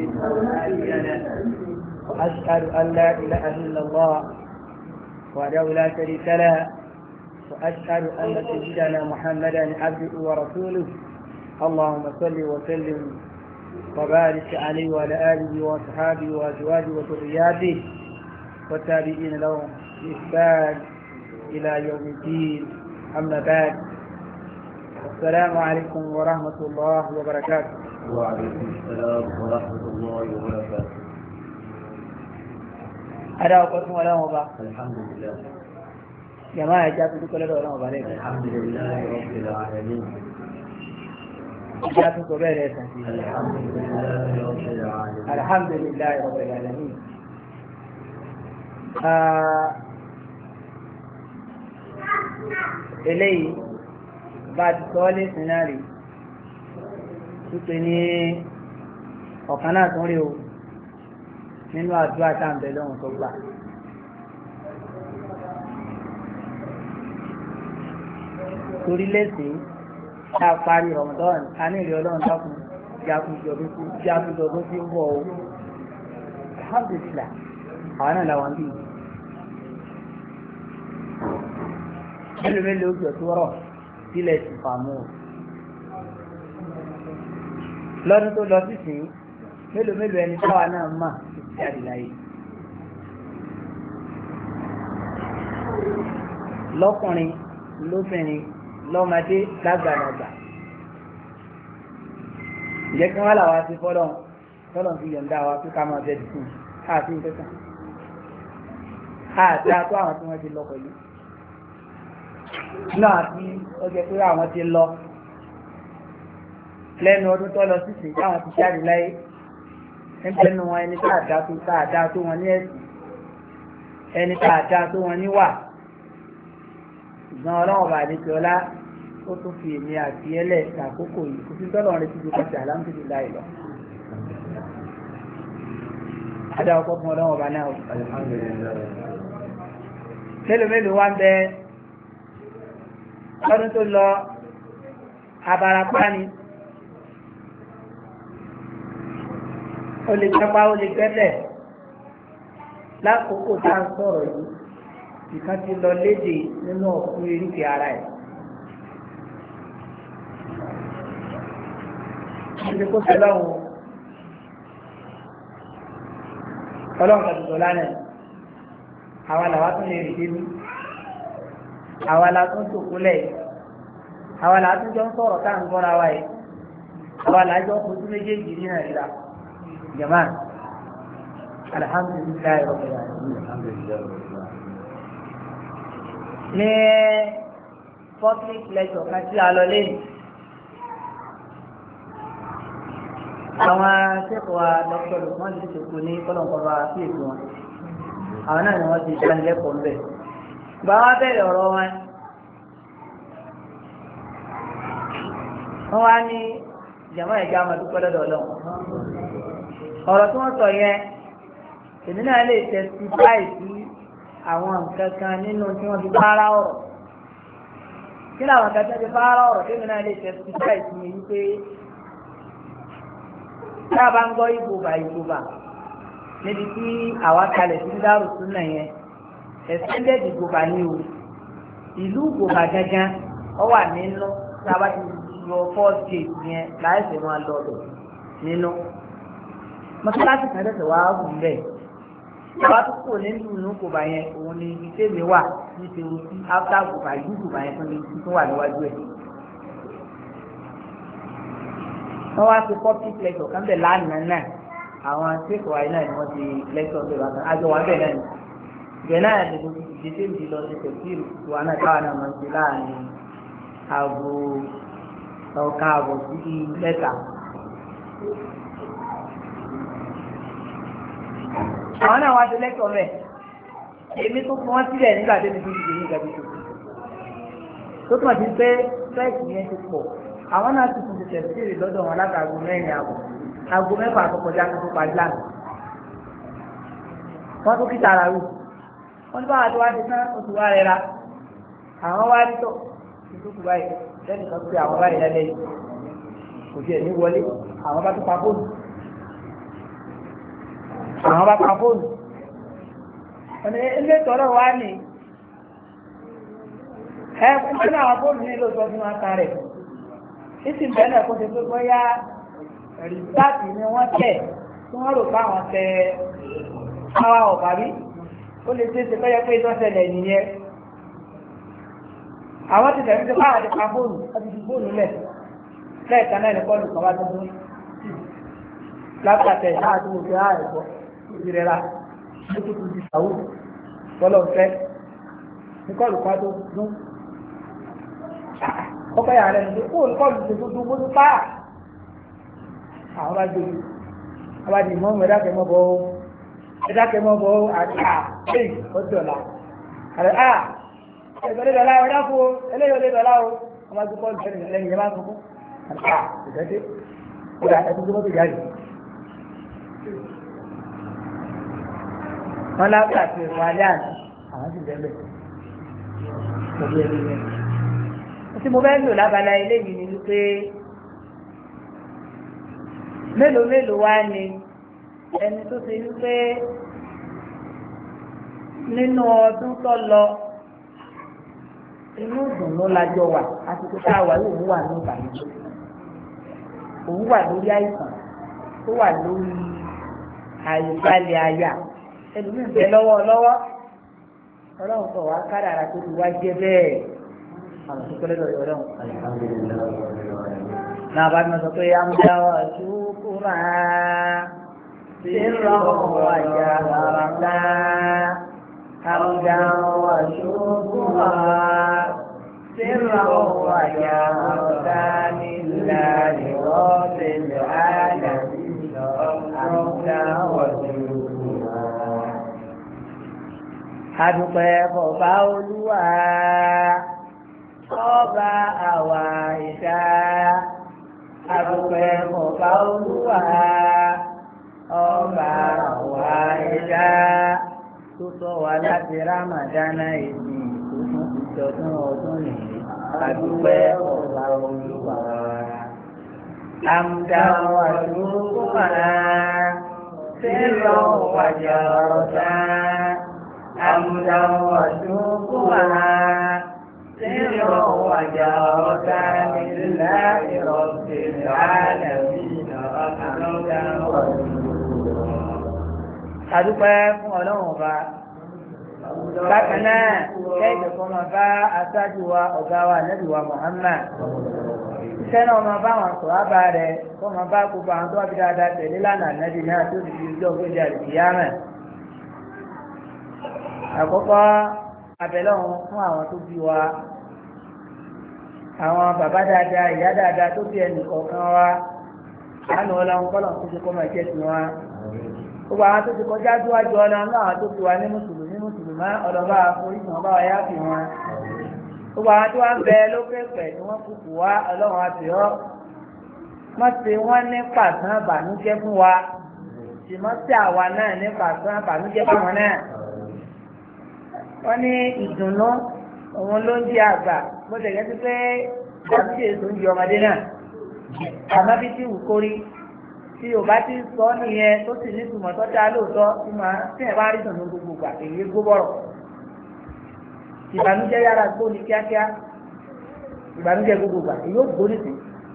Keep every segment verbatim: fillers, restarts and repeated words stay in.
هادي له وأشهد أن لا إله إلا الله وحده لا شريك له وأشهد أن سيدنا محمدا عبده ورسوله اللهم صل وسلم وبارك عليه وعلى آله وصحابه وأزواجه وذرياته والتابعين لهم بإحسان إلى يوم الدين أما بعد السلام عليكم ورحمة الله وبركاته. وعليكم السلام ورحمة الله وبركاته. أنا أقسم ولا مبا. الحمد لله. جماعة جاتوا كل دولة مبا عليك. الحمد لله رب العالمين. جاتوا كبيرة. الحمد لله رب العالمين. الحمد لله رب العالمين. آه إلي بعد سؤال سيناري تتني ọ̀kanáà tó rí o nínú àdúrà táàbẹ̀ lọ́wọ́n tó gbà torí lẹ́sìn tá a parí Ramadan a ní ìrẹ́ ọlọ́run dákun jákùjọdún tí ń bọ̀ o alhamdulillah àwọn náà làwọn bí mélòó mélòó ojú ọ̀tún rọ̀ sílẹ̀ ti fàmù lọ́dún tó lọ sísìn mélòó mélòó ẹni táwa náà mà ti jáde láyé lọ́kùnrin lóbìnrin lọ́mọdé lágbàlagbà ìjẹ́ kí wọ́n làwọn ti fọ́lọ́ fọ́lọ́ fi yọ̀ǹda wa pé ká máa bẹ́ẹ̀ dùn káàfin ìfẹ́sàn àti àtọ́ àwọn tí wọ́n ti lọ pẹ̀lú náà tí ó jẹ́ pé àwọn ti lọ lẹ́nu ọdún tó lọ sí ìsìn táwọn ti jáde láyé ẹgbẹ́nu wọn ẹni tààdá tó tààdá tó wọn ní ẹ̀sìn ẹni tààdá tó wọn ní wà ìgbọ́n ọlọ́wọ́ bá ní ti ọlá ó tún fi èmi àti ẹlẹ́ àkókò yìí kò sí tọ́lọ̀ rẹ̀ títí kọjá alhamdulillah lọ. Adá ọkọ̀ fún ọlọ́wọ́ bá náà. Mélòó mélòó wá ń bẹ lọ́dún tó lọ abarapá ni. Ó lè kápá ó lè gbẹ́lẹ̀ lákòókò tá à ń sọ̀rọ̀ yìí. Ìkan ti lọ léde nínú ọ̀fun eríkè ara ẹ̀. Ṣé kó ṣe lọ́wọ́ ọlọ́run kan tuntun lánàá àwa làwa tún lè rí débi àwa la tún tòkúlẹ̀ àwa la tún jọ ń sọ̀rọ̀ tá à ń gbọ́ra wa yìí àwa la jọ fojú méjèèjì ní nàìjíríà jama alhamdulilayi rabbil alamin. ní public lecture kan tí a lọ lẹ́yìn àwọn akẹ́kọ̀ọ́ wa dr lukman ti ṣòkò ní kọ́lọ̀kọ́lọ́ sí ètò wọn àwọn náà ni wọ́n ti dánilẹ́kọ̀ọ́ ńbẹ̀ bá wá bẹ̀rẹ̀ ọ̀rọ̀ wọn wọ́n wá ní jàmọ́ ẹ̀já àmàdúpẹ́ lọ́dọ̀ ọlọ́run ọ̀rọ̀ tí wọ́n sọ yẹn èmi náà lè tẹ̀sí báyìí sí àwọn nǹkan kan nínú tí wọ́n fi bára ọ̀rọ̀ kí ni àwọn nǹkan tí wọ́n fi bára ọ̀rọ̀ tí èmi náà lè tẹ̀sí báyìí sí mi wípé tá a bá ń gbọ́ ìgbòba ìgbòba níbi tí àwa kalẹ̀ sí dárò súnà yẹn extended ìgbòba ní o ìlú ìgbòba gángan ó wà nínú tá a bá ti yọ first gate yẹn láìsẹ̀ máa lọ ọ̀dọ̀ nínú mọ́sálásí kan tẹ̀sẹ̀ wá wù ú bẹ́ẹ̀ àwa tó kò nínú ìlú ìgbòba yẹn òun ni ibi tèmi wà ní tèmi sí after ìgbòba ìlú ìgbòba yẹn tó ní tó wà níwájú ẹ̀. wọ́n wá sí public lecture kan bẹ̀ lánàá náà àwọn akẹ́kọ̀ọ́ ayé náà ni wọ́n ti lecture bẹ̀ bàtà àjọ wà bẹ̀ náà ni bẹ̀ náà ni mo ti di tèmi ti lọ sí tẹ̀síìrì tó wà náà káwọn náà máa ń ṣe láàrin aago ọ̀ka àbọ̀ sí mẹ́ta. àwọn náà wá sí lecture bẹ̀ èmi tó fún wọn sílẹ̀ nígbà tó ti fi ṣe ní ìgbàgbé tó tó túmọ̀ sí pé fẹ́ẹ̀sì yẹn ti pọ̀ àwọn náà ti tún ti tẹ̀síìrì lọ́dọ̀ wọn látàgò mẹ́rin àbọ̀ aago mẹ́fà tó kọjá tó parí lánàá wọ́n tó kíta ara rù wọ́n ní báwa tó wá ti tán oṣù wa rẹ̀ ra àwọn wá rí tó ìdókòwò báyìí lẹ́nu kan pé àwọn báyìí lẹ́lẹ́ yìí kò tiẹ̀ ní wọlé àwọn bá tó pa fóònù àwọn bá pa fóònù ọ̀nà ilé tọ́rọ wá ní ẹ fún àwọn fóònù ní lóòótọ́ fún wọn kan rẹ̀ títí bẹ́ẹ̀ kó ṣe pé bóyá rìsáàtì ni wọ́n tẹ̀ tí wọ́n rò fáwọn tẹ àwa ọ̀parí ó lè ṣe é ṣe pé pé ìtọ́sẹ̀lẹ̀ nìyẹn àwọn ti tẹ̀lé pé àwọn ti pa fóònù wọ́n ti fi fóònù lẹ̀ lẹ́ẹ̀kan náà ní kọ́ọ̀lù kan wá tó dún látàtẹ̀ náà tó wọ́n fi há ẹ̀kọ́ ìrẹ́ra tó tó ti sàwù tọ́lọ̀ fẹ́ ní kọ́ọ̀lù kan tó dún ọkọ̀ yàrá rẹ̀ ní kóòlù kọ́ọ̀lù tó tó dún mọ́tò pa àwọn bá gbé àwọn bá di mọ́ ẹ̀dá kẹmọ́ bọ́ ẹ̀dá kẹmọ́ bọ́ àti à ẹ̀yìn ọdún ọ̀la àrẹ à ẹ̀gbẹ́lẹ́ dọ̀la ẹ̀dá fún o eléyìí olè dọ̀la o wọ́n bá gbé kọ́ọ̀lù fẹ́ẹ́ lẹ́yìn yẹn bá sọ fún àti à ìdẹ́dẹ́ ọ̀la ẹ̀dún tó mọ́tò jáde. wọ́n lápá àti ìwọ̀n alẹ́ àná àwọn sì bẹ́ẹ̀ bẹ́ẹ̀ pẹ̀lú ẹni yẹn. tí mo fẹ́ lò lábala eléyìí ni wípé mélòó mélòó wá ni ẹni tó ṣe wípé nínú ọdún tó lọ inú ìdùnnú lájọ wà àsìkò tá a wà yóò òun wà ní ìbànújẹ́ òun wà lórí àìsàn tó wà lórí àìbalẹ̀ àyà ẹlòmíì bẹ lọ́wọ́ lọ́wọ́ ọlọ́run kọ̀ wá kádàrá tó ti wá jẹ́ bẹ́ẹ̀ àwọn tó kọ́lé lọ́yọ̀ ọlọ́run. náà bá mi sọ pé amúdá wa ṣùkú máa ṣe ń lọ wájà rárá náà amúdá wa ṣùkú máa ṣe ń lọ wájà rárá nílá ìrọ́bẹ̀ lọ́hàlà amúdá wa ṣùkú máa. adúpẹ́ bọ̀bá olúwa ọba àwa ìdá adúpẹ́ bọ̀bá olúwa ọba àwa ìdá tó sọ wá láti rámàdánà èdè tó tún ti tọdún ọdún nìyí adúpẹ́ bọ̀bá olúwa àmúdá wa ṣùkú máa ṣe lọ wájà ọ̀dá àmúdá wa ṣùkú máa. سر وجارة لله رب العالمين حمدا adúpẹ́ fún ọlọ́run ọba bákan náà kẹ́ẹ̀dẹ̀ kọ́ máa bá aṣáájú wa ọ̀gá wa nẹ́bí wa Muhammad iṣẹ́ náà máa bá àwọn sọ̀rọ̀ rẹ̀ kọ́ máa bá gbogbo àwọn tó wá bí dáadáa tẹ̀lé lánàá nẹ́bí náà tó ti fi ojú ọgbẹ́jì àdìyámẹ̀. àkọ́kọ́ abẹ́lọ́run fún àwọn tó bí wa àwọn bàbá dáadáa ìyá dáadáa tó bí ẹnì kọ̀ọ̀kan wa àánú ọlọ́run kọ́lọ̀ tó ti kọ́ máa jẹ́ tiwọn gbogbo àwọn tó ti kọjá síwájú ọlọ́run náà tó fi wá ní mùsùlùmí mùsùlùmá ọlọ́ba àforíṣàn ọba wa yá fi wọn gbogbo àwọn tó wá ń bẹ lókè pẹ̀ tí wọ́n kúkú wá ọlọ́run àbíọ́ wọ́n ti wọ́n ní pàṣán bànújẹ́ fún wa sì mọ́ sí àwa náà ní pàṣán bànújẹ́ fún wọn náà. wọ́n ní ìdùnnú òun ló ń di àgbà bó ṣe yẹ sí pé àbíṣe èso ń di ọmọdé náà àmọ́ bí tí wù kórí tí ò bá ti sọ nìyẹn tó sì ní ìtumọ̀ tó dá lóòótọ́ tí màá tí ẹ̀ bá rí dùnnú gbogbo gbà èyí gbó bọ̀rọ̀ ìbànújẹ́ yára gbó ní kíákíá ìbànújẹ́ gbogbo gbà èyí ó gbó nìsín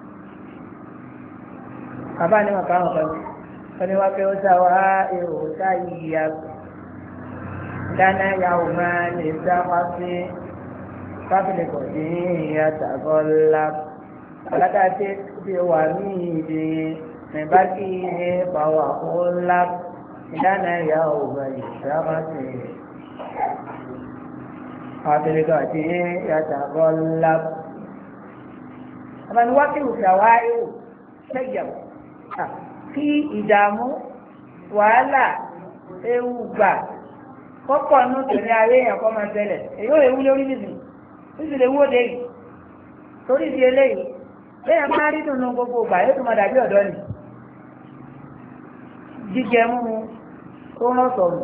bàbá ni wọn kà wọn kan wọn ni wọn fẹ́ ó sá wa èrò sá yìí yàgò. كان يوما للشخص قبل قديم يتغلب فلقد بوميدي من بكيه فهو خلب كان يوما للشخص قبل قديم يتغلب من وقت سوائه سيب في إدامه ولا ewúgbà kọ́kọ́ ní tẹ̀lé ayé èèyàn kọ́ máa tẹ̀lẹ̀ èyí ò lè wú lórí nìsín ó sì lè wú òde yìí torí di eléyìí lẹ́yìn máa rí dùnú gbogbo ìgbà yóò tún máa dàbí ọ̀dọ́ ni jíjẹ múmu tó rán sọ̀rọ̀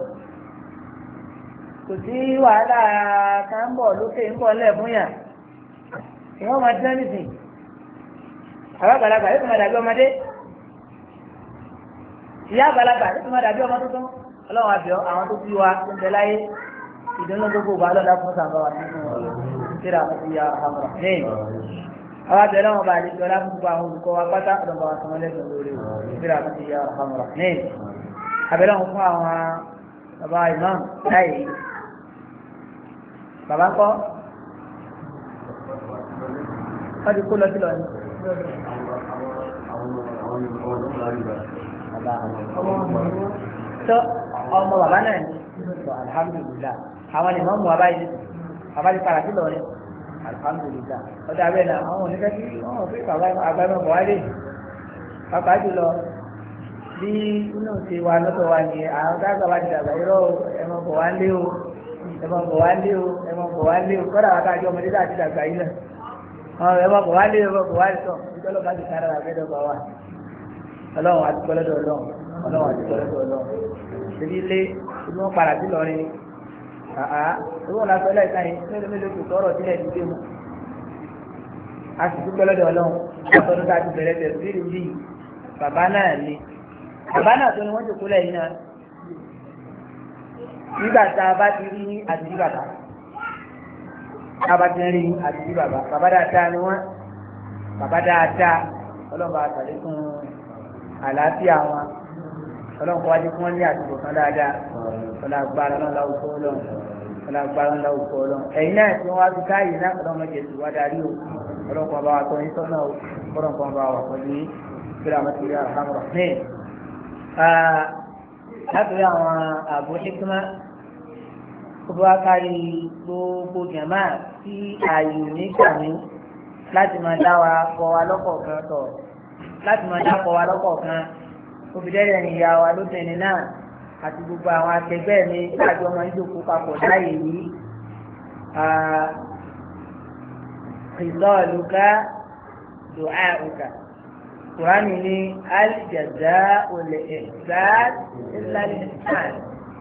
kò sí wàhálà kan ń bọ̀ lókè ń bọ̀ lẹ̀ fún yàn èèyàn máa tẹ́ nìsín àwọn àgbàlagbà yóò tún máa dàbí ọmọdé ìyá àgbàlagbà tó máa dàbí ọmọ tuntun ọlọ́run àbíọ́ àwọn tó bí wa tó ń bẹ láyé ìdùnnú gbogbo wa lọ́dà fún sàǹbà wa nínú ìṣẹ́ra àti ìyá àmọ̀ lẹ́yìn àwọn àbẹ̀rẹ̀ wọn bá àdéjọ láti gbogbo àwọn olùkọ́ wa pátá ọ̀dọ̀mọ̀ wa sọmọ lẹ́sùn lórí ìṣẹ́ra àti ìyá àmọ̀ lẹ́yìn àbẹ̀rẹ̀ wọn fún àwọn bàbá imam láyé bàbá kọ́ wọ́n ti kó lọ sí lọ ní. tó ọmọ bàbá náà ní alhamdulillah àwọn ìmọ̀ mú abáyé ní bàbá ti para sí lọ ní alhamdulillah ọ̀dà abẹ́ náà àwọn onífẹ́ tí wọ́n mọ̀ pé bàbá àgbàmọ̀ bọ̀ wáyé pàápàá jùlọ bí inú ti wà lọ́tọ̀ wa ní àwọn dáàbà bá ti dàgbà irọ́ ẹ̀mọ̀ bọ̀ wá lé o ẹ̀mọ̀ bọ̀ wá lé o ẹ̀mọ̀ bọ̀ wá lé o kọ́dà wá káàjọ ọmọdé láti dàgbà yìí náà àwọn ẹ̀mọ̀ bọ̀ wá lé o ẹ̀mọ̀ bọ̀ wá sọ ìjọba bá ti kára àgbẹ̀dọ̀gba wa ọlọ́run àti kọ́lọ́dọ̀ ọlọ́run ọlọ́run àti kọ́lọ́dọ̀ ọlọ́run ṣèlú ilé ìlú wọn padà sí lọrin àá ìwọ̀n lásán ẹlẹ́ka yìí mélòó mélòó kò tọrọ sílẹ̀ ní ilé mu a sì dúpẹ́ lọ́dọ̀ ọlọ́run látọdún tá a ti bẹ̀rẹ̀ tẹ̀ sí ìlú yìí bàbá náà ni bàbá náà tó ni wọ́n jòkó lẹ́yìn náà nígbà tá a bá ti rí àdìrí bàbá tá a bá ti rí àdìrí bàbá bàbá dáadáa ni wọ́n bàbá dáadáa ọlọ́run bá a tàlé fún àlàáfíà wọn ọlọ́run kọ́ wájú fún wọn ní àtúbọ̀ kan dáadáa ọlọ́gbàrá náà láwùjọ ọlọ́run ọlọ́gbàrá náà láwùjọ ọlọ́run ẹ̀yin náà tí wọ́n wá fi káyìí náà ọlọ́run mọ̀jẹ̀ sí wá darí o ọlọ́run kan bá wa tọ́ yín sọ́nà o ọlọ́run kan bá wa pẹ̀lú yín kíra mọ́tìrì àhámọ́rọ̀ ní. látòrí àwọn ààbò hikima kó bá kárí gbogbo jàmá tí ààyè ní kàmí láti máa dá wa kọ́ wa lọ́kọ̀ọ̀kan tọ̀ láti máa dá kọ́ wa lọ́kọ̀ọ̀kan òfìdẹ́rẹ́ ìyá wa lóbìnrin náà àti gbogbo àwọn akẹgbẹ́ mi láàjọ ọmọ ìjókòó papọ̀ láàyè yìí ìlọ́ọ̀lùkà dùáùkà kùránì ní alìjẹ̀dá olè ẹ̀dá ìlàlẹ̀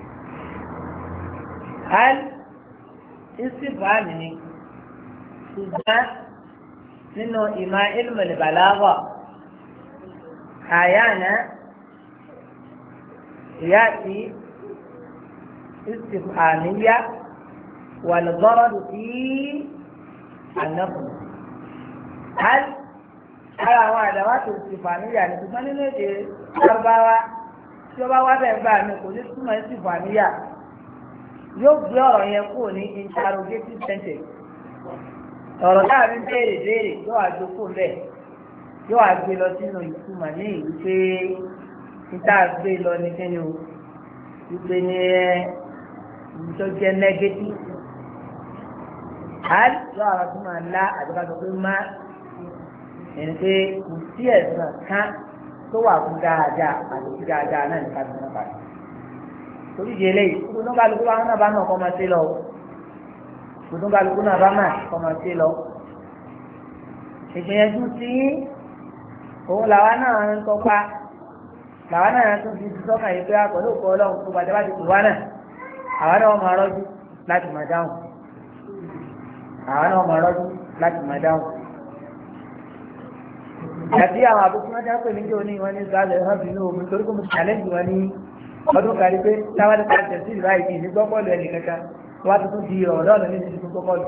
al ìsìnfàánì ni ṣùgbọ́n nínú ìmọ̀ ilmul balagha àyànà يأتي استفهامية والغرض فيه النقل هل على هو أدوات استفهامية يعني تسمى نيجي أربعة شباب واحد بقى نقول اسمه استفهامية yóò gbé ọ̀rọ̀ yẹn kúrò ní interrogative sentence ọ̀rọ̀ náà ní béèrè béèrè yóò wá gbé kúrò bẹ́ẹ̀ yóò wá gbé lọ sínú ìtumọ̀ ní ìlú pé níta gbé lọ ní kíni o wípé ní tó jẹ́ negative àl yóò àwọn tó máa lá àdúgbò tó pé má ẹni pé kò sí ẹ̀sán kan tó wà fún dáadáa àti sí dáadáa náà nípa tó náà báyìí torí di eléyìí gbogbo kálukú bá wọn náà bá náà kọ́ máa ṣe lọ gbogbo kálukú náà bá máa kọ́ máa ṣe lọ ìgbìyànjú sí òun làwa náà ń kọ́pa làwa náà tún fi sọ́kà yìí pé àpọ̀ lóko ọlọ́run tó bàtẹ́ bá ti kù wá náà àwa náà máa rọ́jú láti máa dáhùn àwa náà máa rọ́jú láti máa dáhùn. àti àwọn àbúkú wọn já pè níjó ní wọn ní sàlẹ̀ ẹ̀hán bínú omi torí kò mo challenge wọn ní ọdún kárí pé táwọn ti pàṣẹ sí ìlú àìsí ní gbọ́pọ̀lù ẹnì kankan wọn ti tún di ọ̀dọ́ ọ̀nà níbi tuntun gbọ́pọ̀lù.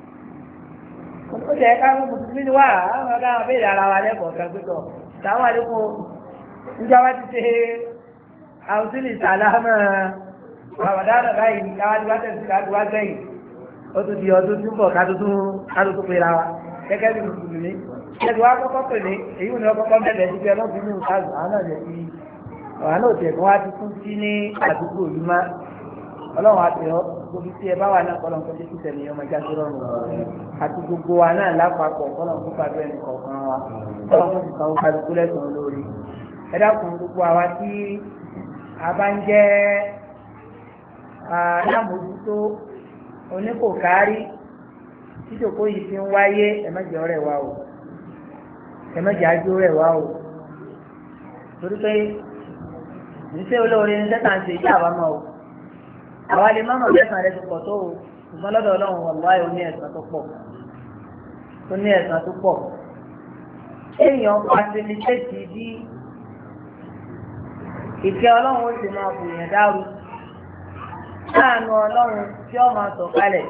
ó jẹ́ káwọn mùsùlùmí ni wà àwọn ọ̀gá wọn béèrè ara wa lẹ́kọ̀ọ́ kan pé tọ̀ táwọn àlékún ìjọba ti ṣe àwùsílì sàlámà ramadan báyìí káwájú wá tẹ̀sí káàdù wá gbẹ̀yìn ó tún di ọdún túbọ̀ káàdù tó pera wa gẹ́gẹ́ bí mùsùlùmí ẹ̀dùn wa kọ́kọ́ pè ní èyí ni wọ́n kọ́kọ́ bẹ̀rẹ̀ sí pé ọlọ́run ní ìsáàzù àwọn náà lè fi àwọn náà tẹ̀ fún wa ti tún sí ní àdúgbò yìí má ọlọ́run àti ọ́ gbogbo tí ẹ bá wà náà kọ́lọ́n kó tẹ́sí tẹ̀lé ọmọ ìjà tó rọrùn àti gbogbo wa náà lápapọ̀ kọ́lọ́n kó pàdé ẹnì kọ̀ọ̀kan wa kọ́lọ́n kó sì kàwé kálukú lẹ́sàn-án lórí ẹ dákun gbogbo àwa tí a bá ń jẹ́ alámòójútó oníkòkárí títòkó yìí fi ń wáyé ẹ̀mẹ́jọ rẹ̀ wá o ẹ̀mẹ́jọ ájú rẹ̀ wá o torí pé níṣẹ́ olóore ní sẹ́tà ń ṣe iṣẹ́ àbámọ́ o àwa lè mọ́mọ́ lẹ́sàn rẹ̀ ti pọ̀ tó o ṣùgbọ́n lọ́dọ̀ ọlọ́run wàlúwàyò ní ẹ̀sán tó pọ̀ tó ní ẹ̀sán tó pọ̀ èèyàn pàṣẹ ní ṣéèkì bí ìkẹ́ ọlọ́run ó sì máa bù yẹn dárú láàánú ọlọ́run tí ó máa sọ̀ kalẹ̀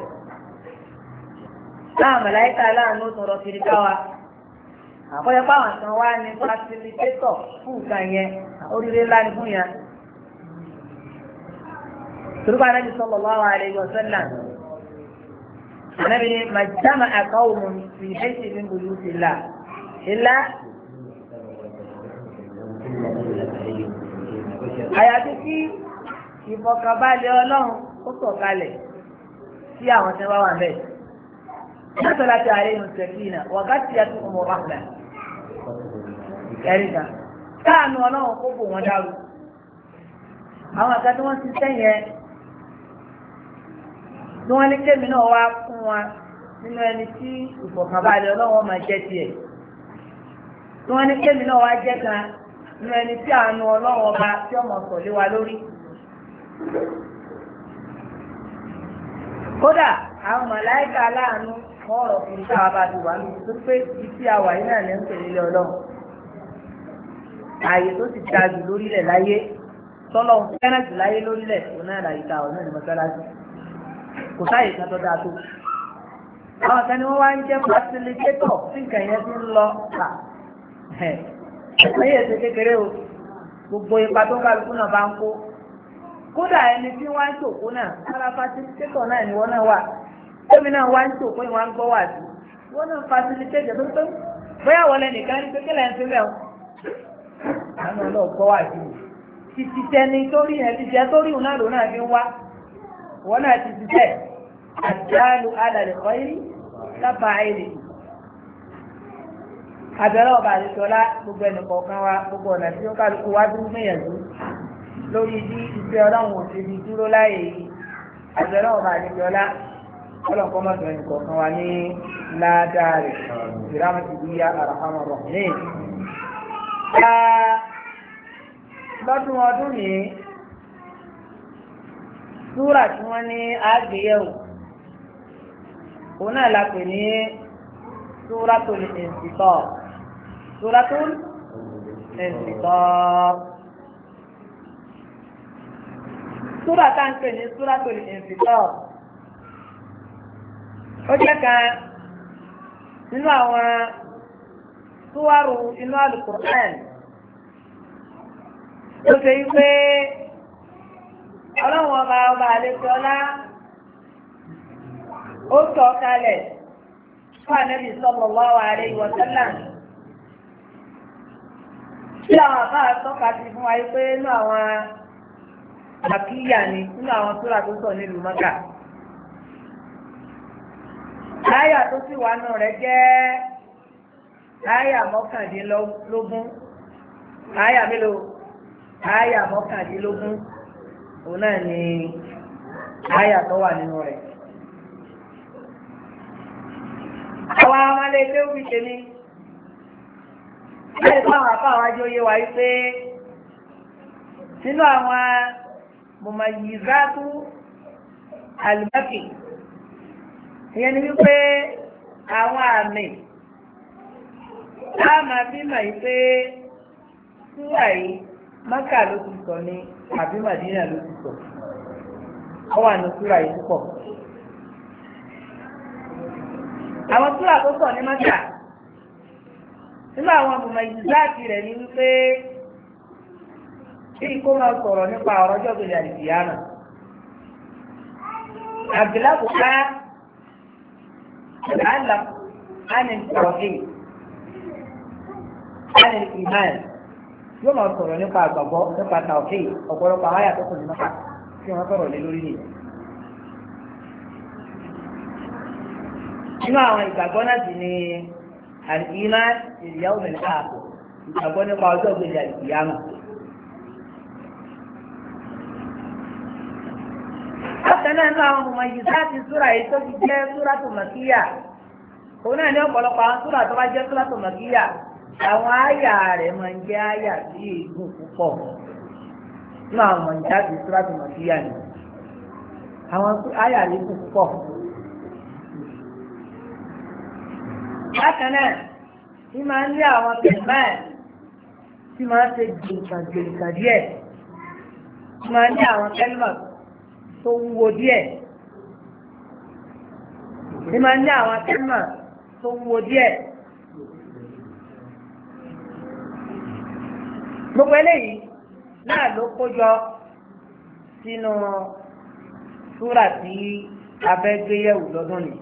láàmú màláíkà láàánú tó rọ kiri káwa àkọ́jọ́ páwọn kan wá ní fasilitétọ̀ fún nǹkan yẹn oríire ńlá ni fún yẹn. Turba Nabi sallallahu alayhi wa sallam Nabi ni majtama'a qawmun fi baytin min buyutillah illa àyàfi kí ìfọ̀kànbalẹ̀ ọlọ́run ó sọ̀kalẹ̀ sí àwọn tí wọ́n wà bẹ́ẹ̀. نزلت عليهم السكينة وغشيتهم الرحمة. ẹ̀ríkà káànù ọlọ́run kó bò wọ́n dárú àwọn àga tí wọ́n ti sẹ́yìn ẹ tí wọ́n ní kémi náà wá fún wa nínú ẹni tí ìfọ̀kànbalẹ̀ ọlọ́run máa jẹ́ tiẹ̀ tí wọ́n ní kémi náà wá jẹ́ kan nínú ẹni tí àánú ọlọ́run ọba tí ọmọ sọ̀lé wa lórí. kódà àwọn màláìkà aláàánú wọ́n rọ̀ fún ìta wa bá ti wà ní ìtúrú pé ìtí àwà yìí náà lè ń pè nílé ọlọ́run ààyè tó ti ga jù lórílẹ̀ láyé tọ́lọ́ fẹ́ràn jù láyé lórílẹ̀ tó náà láyé ta ọ̀nà ní mọ́sálásí kò sáyè kan tó dáa tó. àwọn kan ní wọ́n wá ń jẹ́ fasilitétọ̀ tí nǹkan yẹn ti ń lọ kà ẹ̀yẹ́ ètò kékeré o gbogbo ipa tó kálukú náà bá ń kó kódà ẹni tí wọ́n á ń ṣòkó náà ara fasilitétọ̀ náà ni wọ́n náà wà tómi náà wá ń ṣòkó ìwọ̀n ń gbọ́ wà sí wọ́n náà fasilitétọ̀ tó tó bóyá wọlé nìkan ní pé kílẹ̀ ń fi mẹ́wọ́ àwọn ọlọ́ọ̀ gbọ́ wà sí i títí tẹni torí ẹ̀ ti jẹ́ torí òun náà lòun náà fi ń wá wọ́n náà ti ti tẹ̀ àjálù alàlẹ̀ kọ́ yìí lábàá èrè àbẹ̀rẹ̀ ọba àdìsọ́lá gbogbo ẹnì kọ̀ọ̀kan wa gbogbo ọ̀nà tí ó kálukú wá dúró méyànjú lórí bí ìfẹ́ ọlọ́run ò ti di dúró láàyè yìí àbẹ̀rẹ̀ ọba àdìsọ́lá ọlọ́nkọ́ mọ́tò ẹnì kọ̀ọ̀kan wa ní ládàá rẹ̀ ìrámọ̀ ti bí yá àràhámọ̀ rọ̀ ní. lọ́dún ọdún yìí súrà tí wọ́n ní àgbéyẹ̀wò òun náà la pè ní súratul Infitar súratul Infitar súrà tá ń pè ní súratul Infitar ó jẹ́ kan nínú àwọn súwárù inú Al-Qur'an ó ṣe yí pé ọlọ́run ọba ọba àlejò ọlá ó sọ kalẹ̀ fún Ànábì sallallahu alaihi wa sallam tí àwọn àbá tọ́ka sí fún wa pé inú àwọn àkíyà ni nínú àwọn súrà tó sọ nílùú Mákà. Àyà tó sì wà nù rẹ̀ jẹ́ àyà mọ́kàndínlógún àyà mélòó àyà mọ́kàndínlógún òun náà ni àyà tó wà nínú rẹ̀. Àwọn ọmọlé tó wí ṣe ní láì fún àwọn afá àwájú oyé wa wípé nínú àwọn mumayyizatu al-Makki ìyẹn ni wípé àwọn àmì a máa bí mà yí pé súrà yìí Mákà ló ti sọ ní àbí Màdínà ló ti sọ ọ wà ní súrà yìí púpọ̀. àwọn súrà tó sọ ní Mákà nínú àwọn ọmọ ìzáàtì rẹ̀ ní wípé bí kó máa sọ̀rọ̀ nípa ọ̀rọ̀ ọjọ́ gbèdé àdìsíyàmà àbíláàbò ká تعلق عن التوحيد عن الإيمان yóò máa sọ̀rọ̀ nípa àgbàgbọ́ nípa tàwọ̀kì ọ̀pọ̀lọpọ̀ àwọn àyà tó kù nípa tí wọ́n sọ̀rọ̀ lé lórí nìyẹn. nínú àwọn ìgbàgbọ́ náà sì ni àdìyímá ìyàwó mẹ́lẹ̀ káàkó ìgbàgbọ́ nípa ọjọ́ ìgbèjà ìyàmà. bákan náà nínú àwọn ọmọ yìí láti súra yìí tó ti jẹ́ súra tó màkíyà òun náà ní ọ̀pọ̀lọpọ̀ àwọn súra tó bá jẹ́ súra tó màkíyà àwọn àyà rẹ̀ máa ń jẹ́ àyà sí ègún púpọ̀ nínú àwọn ọmọ yìí láti súra tó màkíyà ni àwọn àyà rẹ̀ kù púpọ̀. bákan náà ní máa ń lé àwọn kẹ̀mẹ́ẹ̀ tí máa ń ṣe gbèǹkà gbèǹkà díẹ̀ máa ní àwọn kẹ́límà tó wúwo díẹ̀ ní máa ní àwọn kẹ́límà tó wúwo díẹ̀. gbogbo eléyìí náà ló kójọ sínú súrà tí a fẹ́ gbé yẹ̀wò lọ́dún ni.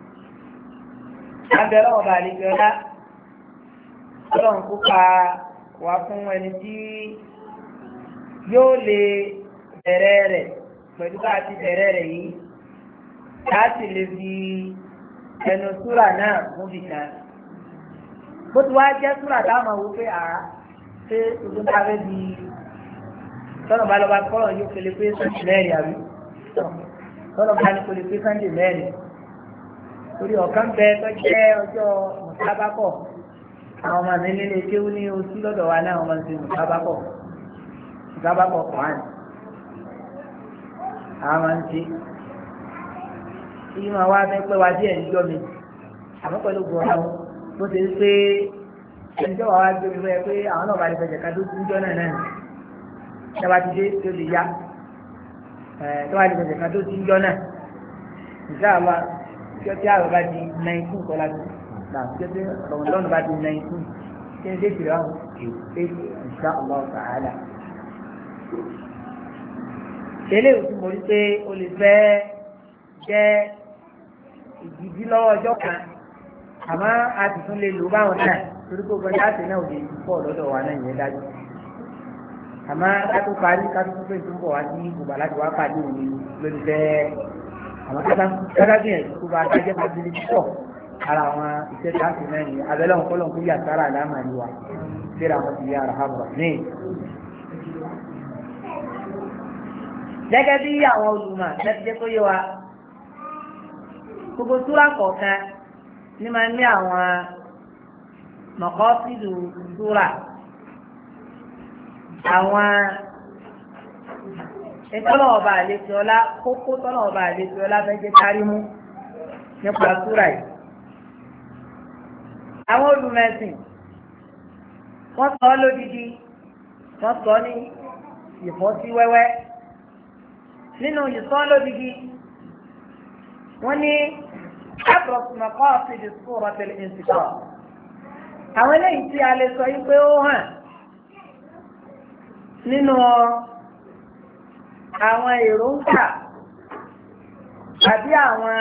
abẹ́rẹ́ ọba àlejò ọlá ọlọ́run kó pa wá fún ẹni tí yóò lè bẹ̀rẹ̀ rẹ̀ pẹ̀lú bá a ti bẹ̀rẹ̀ rẹ̀ yìí láti lè fi ẹnu súrà náà mú bì kan. bó ti wá jẹ́ súrà táwọn wò pé àá ṣé ojú bá fẹ́ di tọ́nà bá lọ́ba kọ́rọ̀ yóò fele pé sọ́ọ̀tì mẹ́rin àbí tọ́nà bá ní kò lè pé sọ́ọ̀tì mẹ́rin. torí ọ̀kan bẹ tó jẹ́ ọjọ́ mùsábákọ̀ àwọn ọmọ mi nílé kéwú ní oṣù lọ́dọ̀ wa náà wọ́n máa ń ṣe mùsábákọ̀ mùsábákọ̀ kọ́án àwọn máa ń ṣe kí máa wá fẹ́ pẹ́ wá díẹ̀ níjọ́ mi àmọ́ pẹ̀lú gbọ́dọ̀ bó ṣe pé ẹni tó wà wá gbé mi wẹ́ pé àwọn náà bá lè fẹsẹ̀ ká tó níjọ́ náà náà ní ẹwà ti dé tó lè yá tó wà lè fẹsẹ̀ ká tó níjọ́ náà ìṣáàlá tí ó tí àrò bá di nineteen kọ́lá tó náà tí ó tí ọ̀rọ̀mọ̀lọ́nù bá di nineteen tí ó dé kìlọ̀ àwọn eight ìṣáàlá ta'ala. eléyìí tí mo rí pé o lè fẹ́ jẹ́ ìdíjí lọ́wọ́ ọjọ́ kan àmọ́ a ti tún lè lò báwọn náà torí pé gbọ́dọ̀ àti náà ò lè pọ̀ lọ́dọ̀ wa náà yẹn dájú. àmọ́ ká tó parí ká tó pé tó ń bọ̀ wá sí gbogbo aláàbò wá pàdé òní lórí fẹ́ àwọn káká gbìyànjú tó bá dájẹ́ bá délé púpọ̀ ara àwọn iṣẹ́ táàsì náà ní abẹ́lẹ́ òun kọ́lọ̀ ń kó yà sára àlámà ni wa síra àwọn ti yára hàbọ̀ ní. gẹ́gẹ́ bí àwọn olùmọ̀ láti jẹ́ kó yé wa gbogbo súrà kọ̀ọ̀kan ní máa ní àwọn mọ̀kọ́sídù súrà àwọn ìtọ́nà ọba àlejò ọlá kókó tọ́nà ọba àlejò ọlá fẹ́ jẹ́ kárí mú nípa súrà yìí. àwọn olùmẹ̀sìn wọ́n sọ ọ́ lódìdí wọ́n sọ ní ìfọ́sí wẹ́wẹ́ nínú ìsọ́ lódìdí wọ́n ní àbùrọ̀kù maqasid surat al-infitar. àwọn eléyìí tí a lè sọ yìí pé ó hàn nínú àwọn èròǹgbà àbí àwọn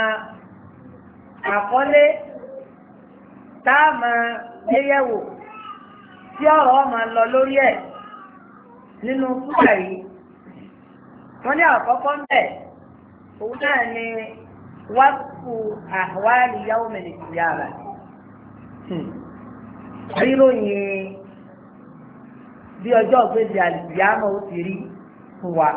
àkọlé tá a máa gbéyẹ̀wò tí ọ̀rọ̀ máa lọ lórí ẹ̀ nínú súrà yìí. wọ́n ní àkọ́kọ́ ń bẹ̀ òun náà ni wákù àwárí yawmil qiyamah. ríròyìn bí ọjọ́ ògbésì àlùkìyámà ó ti rí fún wa.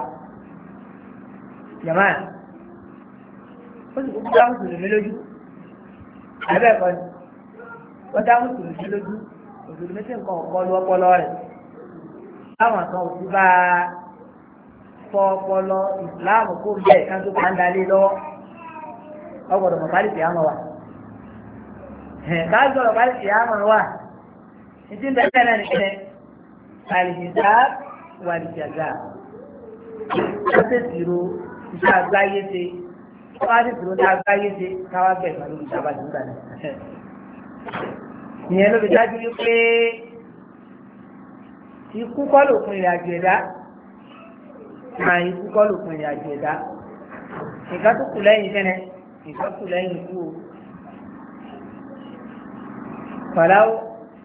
jàmáà ó sì kúkú dá mùsùlùmí lójú àbẹ́ẹ̀kọ́ ni wọ́n dá mùsùlùmí lójú mùsùlùmí sì nǹkan ọ̀pọ̀ lu ọpọlọ rẹ̀ táwọn kan ò sí bá fọ ọpọlọ ìsìláàmù kó bẹ́ẹ̀ ká tó bá ń dalé lọ́wọ́ ọgbọ̀dọ̀ mọ̀ bálìkì àmọ́ wa káàdì ọ̀rọ̀ bálìkì àmọ́ wa ìdí ń bẹ̀rẹ̀ náà nìkẹ́ àlìjìdá wà lìjàgà ó sì dìrò iṣẹ́ àgbáyé ṣe wọ́n á sì dìrò ní àgbáyé ṣe káwá bẹ̀ pẹ̀lú ìjàmbá nígbà náà. ìyẹn ló fi dájú wípé ikú kọ́ lòpin ìrìnàjò ẹ̀dá máa ikú kọ́ lòpin ìrìnàjò ẹ̀dá nǹkan tó kù lẹ́yìn sẹ́nẹ̀ nǹkan kù lẹ́yìn ikú o. fàlàó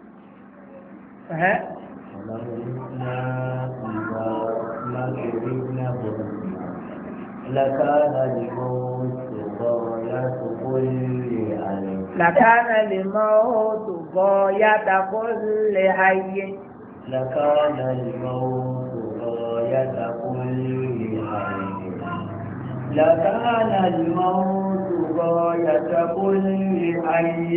لكان الموت غاية كل حي لكان الموت غاية كل حي لكان الموت غاية كل حي لكان الموت غاية كل حي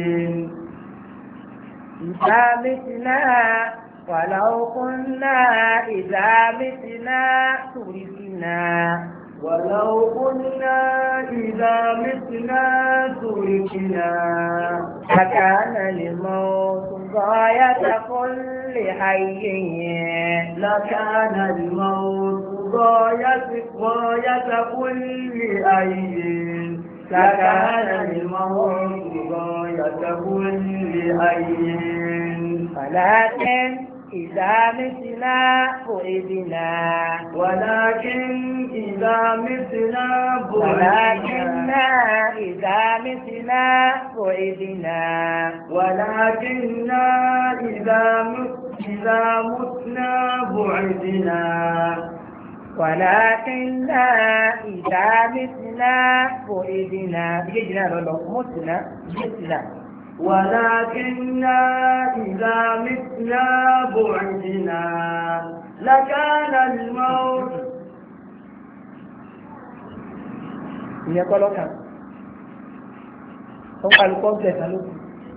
إذا متنا ولو كنا إذا متنا تركنا ولو كنا إذا متنا تركنا لكان الموت غاية كل حي لكان الموت غاية غاية كل أي لكان الموت غاية كل أي ولكن إذا متنا فؤدنا ولكن إذا متنا ولكننا إذا متنا فؤدنا ولكننا إذا مت إذا متنا بعدنا ولكننا إذا متنا فؤدنا بيجنا لو متنا متنا ولكننا إذا متنا بعدنا لكان الموت ìyẹn kọ́ lọ́kàn ó ń kálukọ́ ń tẹ̀sán lókun.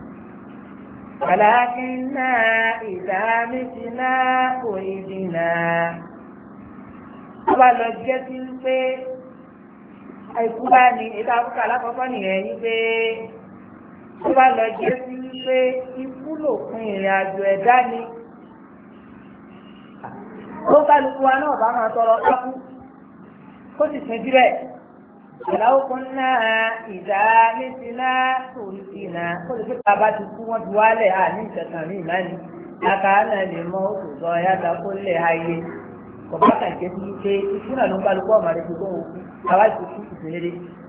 ولكننا إذا متنا فؤدنا wọ́n bá lọ jẹ́ sí pé àìkú bá ní ètò àkókò alákọ̀ọ́kọ́ nìyẹn ní pé tó bá lọ jẹ́ sí pé ikú lòpin ìrìn àjò ẹ̀dá ni ó kálukú wa náà bá máa tọrọ kákú kó sì sìn síbẹ̀ ìlàwó kan náà ìdá létíná òrìṣìnà kó lè fi bàbá ti kú wọ́n ti wálẹ̀ à ní ìṣẹ̀kan ní ìmáàní àkàánà lè mọ òṣùṣọ́ yàtọ̀ kó lè ayé kò bá kàn jẹ́ sí pé ikú náà ló ń kálukú ọ̀mà rẹ̀ fi kóhùn àwa ti kú ìṣẹ̀lẹ̀.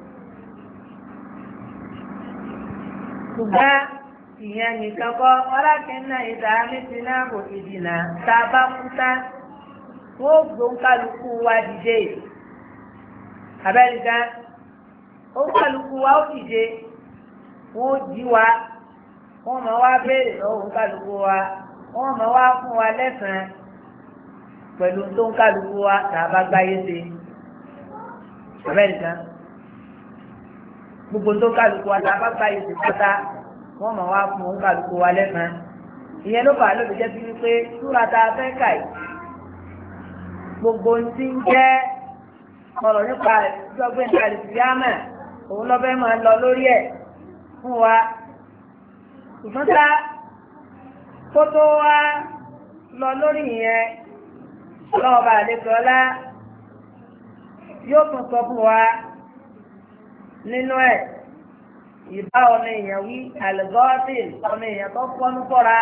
ṣùgbọ́n ìyẹn nìkan kọ́ ọlákẹ́ńnà ìdá létíná òrìṣìnà tá a bá kú tán wọ́n gbó ń kálukú wa dìde abẹ́rẹ́dá ó kálukú wa ó dìde wọ́n jí wa wọ́n máa wá béèrè lọ́wọ́ kálukú wa wọ́n máa wá fún wa lẹ́sàn-án pẹ̀lú tó ń kálukú wa tá a bá gbáyé ṣe abẹ́rẹ́dá gbogbo tó ń kálukú wa tá a bá gbáyé ṣe pátá wọ́n máa wá fún kálukú wa lẹ́sàn-án ìyẹn ló fà á lóbi jẹ́ sí wípé súra tá a fẹ́ kà yìí gbogbo ti ń jẹ́ ọ̀rọ̀ nípa ìjọgbìn àlìsíámà òun lọ́bẹ̀ máa lọ lórí ẹ̀ fún wa ṣùgbọ́n tá kó tó wá lọ lórí ìyẹn ọlọ́ọ̀bà àlejò ọlá yóò tún sọ fún wa nínú ẹ̀ ìbá ọmọ èèyàn wí àlùgọ́ọ́sì ọmọ èèyàn tó fọ́nú fọ́ra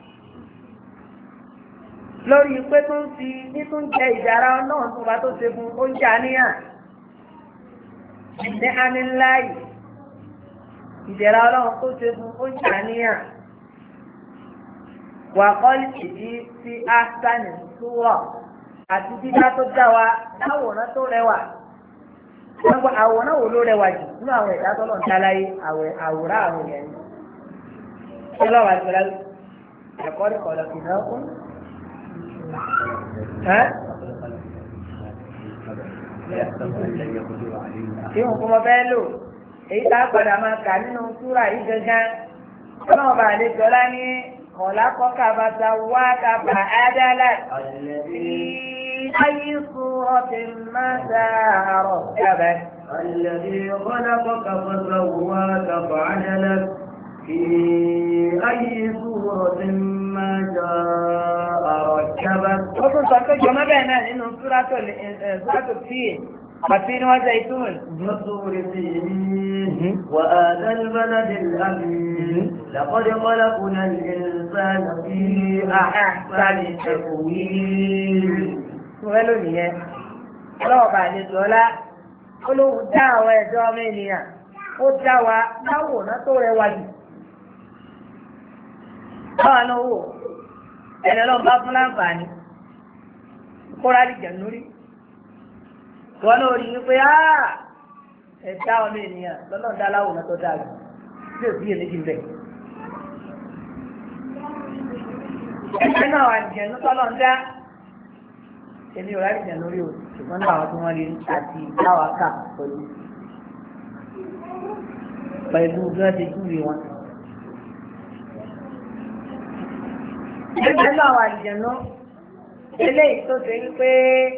lórí pé tó ń fi títún jẹ ìdára náà tó bá tó ṣe fún oúnjẹ àníyàn ní àmì ńlá yìí ìdẹ̀ra ọlọ́run tó ṣe fún oúnjẹ àníyàn wà kọ́lì ìdí sí áṣánì tó wọ̀ àti dídá tó dá wa láwòrán tó rẹwà gbogbo àwòrán wo ló rẹwà jù nínú àwọn ẹ̀dá tó lọ́n dá láyé àwòrán àwọn èèyàn yìí ṣé lọ́wọ́ àti ọ̀la ẹ̀kọ́ ní kọ̀ọ̀lọ̀ kìí náà kún. Tí wọn kò mọ bẹ́ẹ̀ lò, èyí tá a padà máa kà nínú súrà yìí gangan. Ọlọ́run bá lè jọlá ní ọ̀la kọ́kà bàtà wá kàbà ádálà. Ayé sùúrọ̀ ti máa sàárọ̀ kábẹ́. الذي خلقك فسواك فعدلك في أي صورة ما شاء ركبك. وكن صدق جمع بينا إنه سورة سورة الفيل والتين والزيتون والطور سينين وهذا البلد الأمين لقد خلقنا الإنسان في أحسن تقويم. Wẹ́lò nìyẹn, ọlọ́ọ̀bà àlejò ọlá, olóhùn dá àwọn ẹ̀dọ́ ọmọ ènìyàn, ó dá wa láwòrán tó rẹwà jù. Báwa náà wò, ẹni ọlọ́run bá fún láǹfààní, kóra lè jẹ̀ lórí. Wọ́n náà rí wípé áà ẹ̀dá ọmọ ènìyàn lọ́nà dá láwòrán tó dáa jù, tí ò sí èméjì bẹ̀. Ẹgbẹ́ náà wà jẹ̀ ní tọ́lọ́ ń dá. Èmi ò rárí ìjà lórí o, ṣùgbọ́n náà àwọn tí wọ́n rí àti táwa kà pẹ̀lú pẹ̀lú bí wọ́n ti júwe wọn. Ẹgbẹ́ náà wà ìjẹ̀nú eléyìí tó ṣe wípé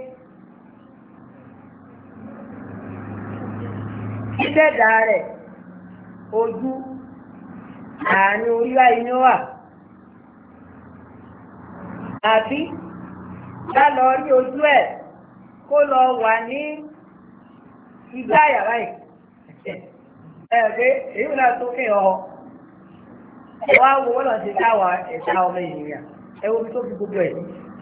dídẹ̀dà rẹ̀ ojú àárín orí báyìí ni ó wà. Àbí ká lọ rí ojú ẹ̀ kó lọ wà ní igbá yàrá yìí ẹ pé èyí náà tó kí ọ ẹ wá wo wọ́n lọ sí káwa ẹ̀ka ọmọ ènìyàn ẹ wo bí tó fi gbogbo ẹ̀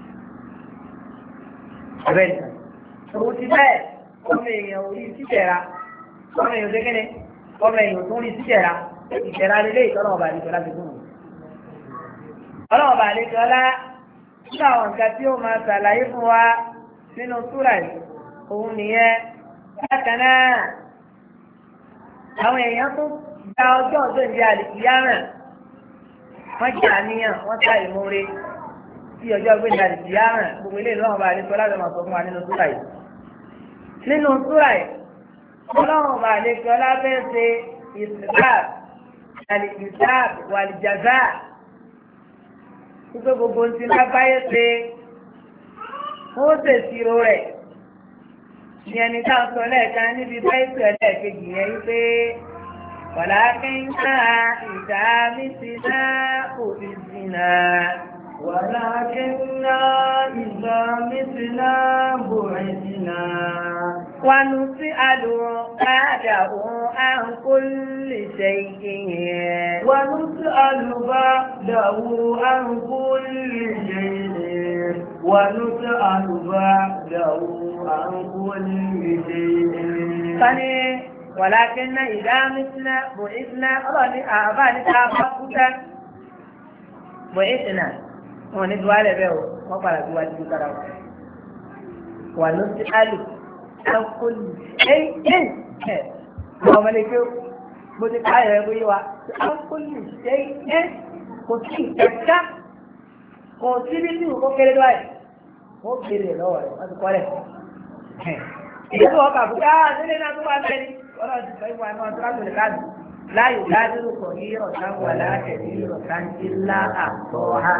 ẹ̀rẹ́ nìkan òun ti bẹ́ẹ̀ ọmọ èèyàn ò rí síjẹ̀ra ọmọ èèyàn gẹ́gẹ́ ọmọ èèyàn tó rí síjẹ̀ra ìjẹ̀ra lélẹ́ ìtọ́nà ọba àlejò láti fún un ọlọ́ọ̀ba àlejò ọlá nínú àwọn nǹkan tí ó máa ṣàlàyé fún wa nínú súrà yìí òun nìyẹn bákan náà àwọn èèyàn tó gba ọjọ́ tó ń di àlìkìyámà wọ́n jẹ́ àníyàn wọ́n sá ìmúre sí ọjọ́ gbé ní àlìkìyámà gbogbo ilé ìlú ọba àlejò ọlá lọ́mọ sọ fún wa nínú súrà yìí nínú súrà yìí ọlọ́ọ̀ba àlejò ọlá fẹ́ ṣe ìsìnkà àlìkìyámà wàlìjàzá wípé gbogbo ti lágbáyé ṣe wọ́n ṣèṣirò rẹ̀ ìyẹn ní táwọn sọ lẹ́ẹ̀kan níbi báyìí ẹlẹ́ẹ̀kejì yẹn wípé wàlá kẹ́ńtà ìdá mísìnà òbí sínà wàlá kẹ́ńtà ìdá mísìnà bòrè sínà wánú sí àlùrọ̀ káàdà òun à ń kó lè ṣe ìyẹn wánú sí àlùbá dàwó à ń kó lè ṣe ìyẹn wánú sí àlùbá dàwó à ń kó lè ṣe ìyẹn. Sani wàlákínná ìdámísínà bòísínà ọlọ́ni àbá ní ká bá kúta bòísínà wọn ní duwálẹ̀ bẹ́ẹ̀ o wọ́n padà bí wájú bí kára wà ló ti álù ánkólì ẹ́yìn ẹ́yìn ẹ̀ wọ́n mọ̀ lè ké bó ti ká ẹ̀rẹ́ bóyá wa ánkólì ẹ́yìn ẹ́yìn kò sí ìtẹ̀ká kò sí bí tí kò kéré lọ́wọ́ ẹ̀ ó kéré lọ́wọ́ rẹ̀ wọ́n ti kọ́ lẹ̀ ìdílé wọn kà fún ká nílé náà tó wà bẹ́ẹ̀ ni ọlọ́run ti fẹ́ wà náà tó láti lè káàdì láyò dájú kò ní ọ̀sán wà láàkẹ́ ní ọ̀sán ńlá àtọ́ ha.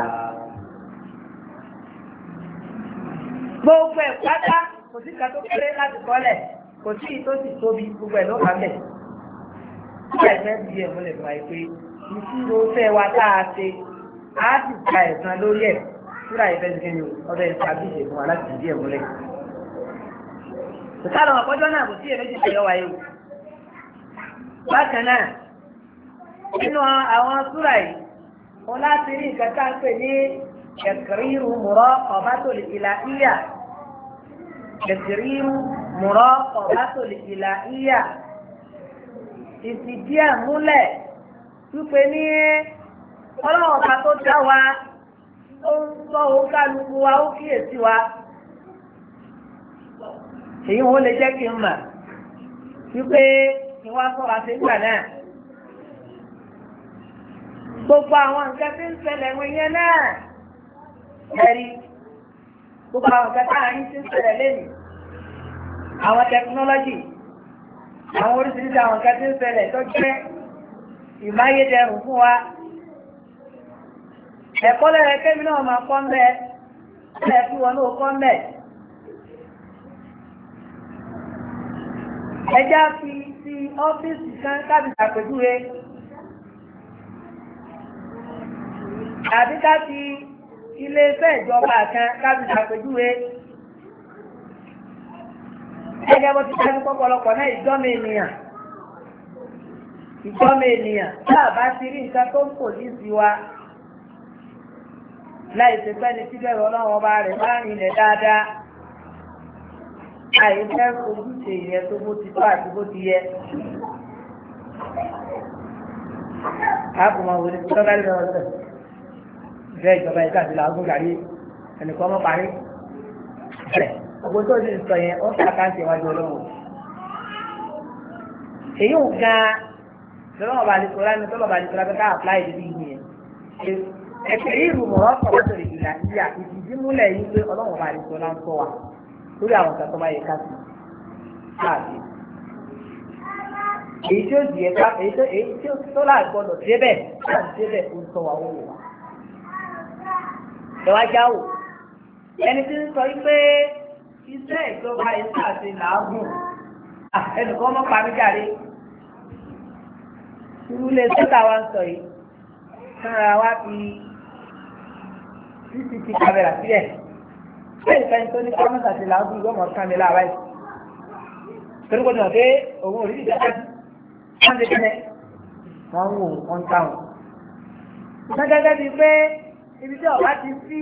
Gbogbo ẹ̀ pátá kò sí ká tó kéré láti kọ́lẹ̀ kò sí tó sì tóbi gbogbo ẹ̀ ló kà bẹ̀. Nígbà ìfẹ́ bí ẹ̀ múlẹ̀ fà pé ìṣirò fẹ́ wa tá a ṣe á sì gba ẹ̀san lórí ẹ̀ síra ìfẹ́ ti kéde ọ̀dọ̀ ìtàbí ìṣègùn aláti ìdí ẹ̀ múlẹ̀. Ìkàlọ̀ ọ̀pọ̀jọ́ náà kò sí èméjì tẹ̀yọ́ wáyé o. Bákan náà, nínú àwọn súrà yìí, wọn láti rí nǹkan tá à ń pè ní ẹ̀kìrìrù mùrọ̀ ọ̀bátòlì ìlà ìyà. Ẹ̀kìrìrù mùrọ̀ ọ̀bátòlì ìlà ìyà. Ìfìdí ẹ̀ múlẹ̀ wípé ní ọlọ́run ọba tó dá wa, ó ń sọ òun kálukú wa, ó kíyèsí wa. Èyí wọn lè jẹ́ kí n mà wípé kí wọ́n sọ̀rọ̀ àti ìgbà náà. Gbogbo àwọn nǹkan tí ń ṣẹlẹ̀ wọn yẹn náà ẹ̀rí gbogbo àwọn nǹkan tí àárín ti ń ṣẹlẹ̀ lẹ́nu. Àwọn tẹkinọ́lọ́jì, àwọn oríṣiríṣi àwọn nǹkan tí ń ṣẹlẹ̀ tó jẹ́ ìmáyédẹrùn fún wa. Ẹ̀kọ́ lẹ́rẹ̀ẹ́ kémi náà máa kọ́ ń bẹ́ẹ̀, ẹ̀ fi wọn náà kọ́ ń bẹ́ẹ̀. Ẹjá fi sí ọ́fíìsì kan kábí àpèjúwe àbí ká fi ilé-iṣẹ́ ìjọba kan kábí àpèjúwe ẹgbẹ́ bó ti dájú pọ́pọ́lọpọ̀ náà ìjọ́mọ ènìyàn ìjọ́mọ ènìyàn táà bá ti rí nǹkan tó ń pò ní sí wa láì ṣe pẹ́ni tí bẹ̀rù ọlọ́run ọba rẹ̀ bá rìnlẹ̀ dáadáa. Àìfẹ́ ojúṣe ìyẹn tó bó ti tó àti bó ti yẹ. Àkùnmọ̀ wò ní tọ́lá lè lọ sẹ̀. Ìfẹ́ ìjọba ẹ̀ka àti làágùn gàrí ẹnìkan mọ́ parí. Ọgbọ́n tó ti sọ yẹn, ó ń ta káńtì iwájú ọlọ́run. Èyí ò gan-an lọ́wọ́ bá lè sọ́lá ní tọ́lọ̀ bá lè sọ́lá ká àpláì ìdí yìí yẹn. Ẹ̀kẹ́ yìí rù mọ̀ ọ́ sọ̀rọ̀ sọ̀rọ̀ ìgbìlà ìyá ìdíjúmúlẹ̀ yìí pé ọlọ́run bá lè sọ́lá ń sọ wa. Lórí àwọn ọ̀sán tó bá yẹ ká sí káàkiri. Èyí tí ó di ẹ̀ka èyí tó èyí tí ó tó láì gbọdọ̀ débẹ̀ láti débẹ̀ ó ń sọ wà ó wò wá. Ẹ wá já wò. Ẹni tí ń sọ pé iṣẹ́ ìjọba iṣẹ́ àti làágùn ẹnìkan mọ́ pa mí jáde. Irú ilé sọ́tà wa ń sọ yìí. Sára wa fi C C T V kámẹ́rà sílẹ̀. bẹ́ẹ̀ fẹ́ni tó ní kámẹ́sà ti làágùn yóò mọ̀ kán mi láàárọ̀ yìí. torí kò dùn pé òun ò rí ìjọba wọ́n ti kẹ́lẹ́ wọ́n ń wò wọ́n ń táwọn. ìtàn gẹ́gẹ́ bíi pé ibi tí ọba ti sí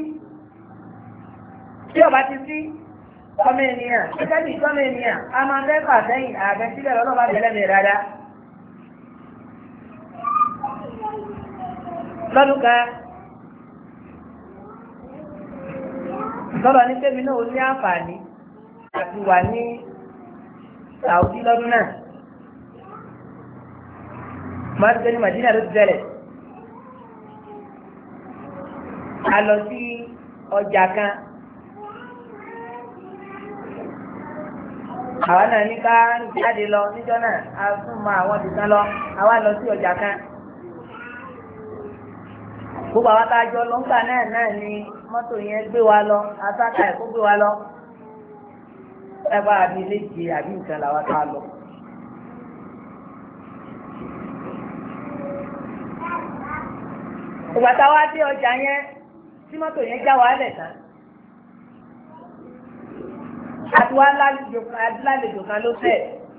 tí ọba ti sí ọmọ ènìyàn gẹ́gẹ́ bíi ọmọ ènìyàn a máa ń fẹ́ fà sẹ́yìn àgbẹ̀sílẹ̀ lọ́lọ́ba bẹ̀rẹ̀ mi dáadáa. lọ́dún kan lọ́dọ̀ ní tẹ́mi náà ó ní àǹfààní àti wà ní Saudi lọ́dún náà máa ń tẹ́ ní Madina ló ti bẹ̀rẹ̀ a lọ sí ọjà kan àwa náà ní ká jáde lọ níjọ́ náà a tún mọ àwọn ibìkan lọ àwa lọ sí ọjà kan gbogbo àwọn tá a jọ lọ ńgbà náà náà ni mọ́tò yẹn gbé wa lọ asáka ẹ̀kọ́ gbé wa lọ ẹ bá a bí léje àbí nǹkan làwọn tá a lọ. ìgbà táwa dé ọjà yẹn tí mọ́tò yẹn já wa lẹ̀ tán àti wá lálejò kan ló fẹ́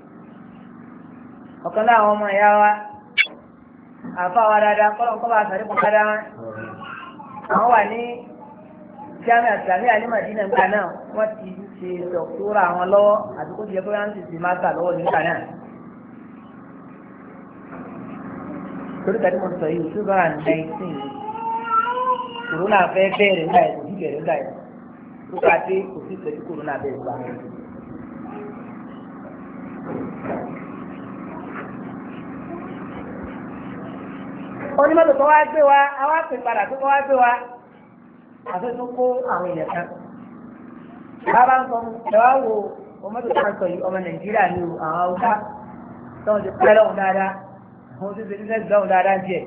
ọ̀kan náà àwọn ọmọ ìyá wa àfa wa dáadáa kọ́lọ̀ kọ́ bá a sàrí kọ́ dáadáa wọn àwọn wà ní jamiu àtìlámíà ní Madina nígbà náà wọ́n ti ṣe dọ̀kítọ́rà àwọn lọ́wọ́ àti kó ti yẹ kó yá ń sì ṣe máta lọ́wọ́ nígbà náà. torí kàdé mo sọ yìí two thousand nineteen kòrónà fẹ́ bẹ̀rẹ̀ nígbà yẹn kò sí bẹ̀rẹ̀ nígbà yẹn tó ká dé kò sí pẹ̀lú kòrónà bẹ̀rẹ̀ gbà. onímọ̀tò tó wá gbé wa àwa pè padà tó kọ́ wá gbé wa àti tó kó àwọn èèyàn kan. bàbá ń sọ ẹ wá wo ọmọdé tó ń sọ yìí ọmọ Nàìjíríà ní àwọn Haúsá tó ń ti pẹ́ lọ́hùn dáadáa àwọn tó ń ti ṣiṣẹ́ lọ́hùn dáadáa díẹ̀.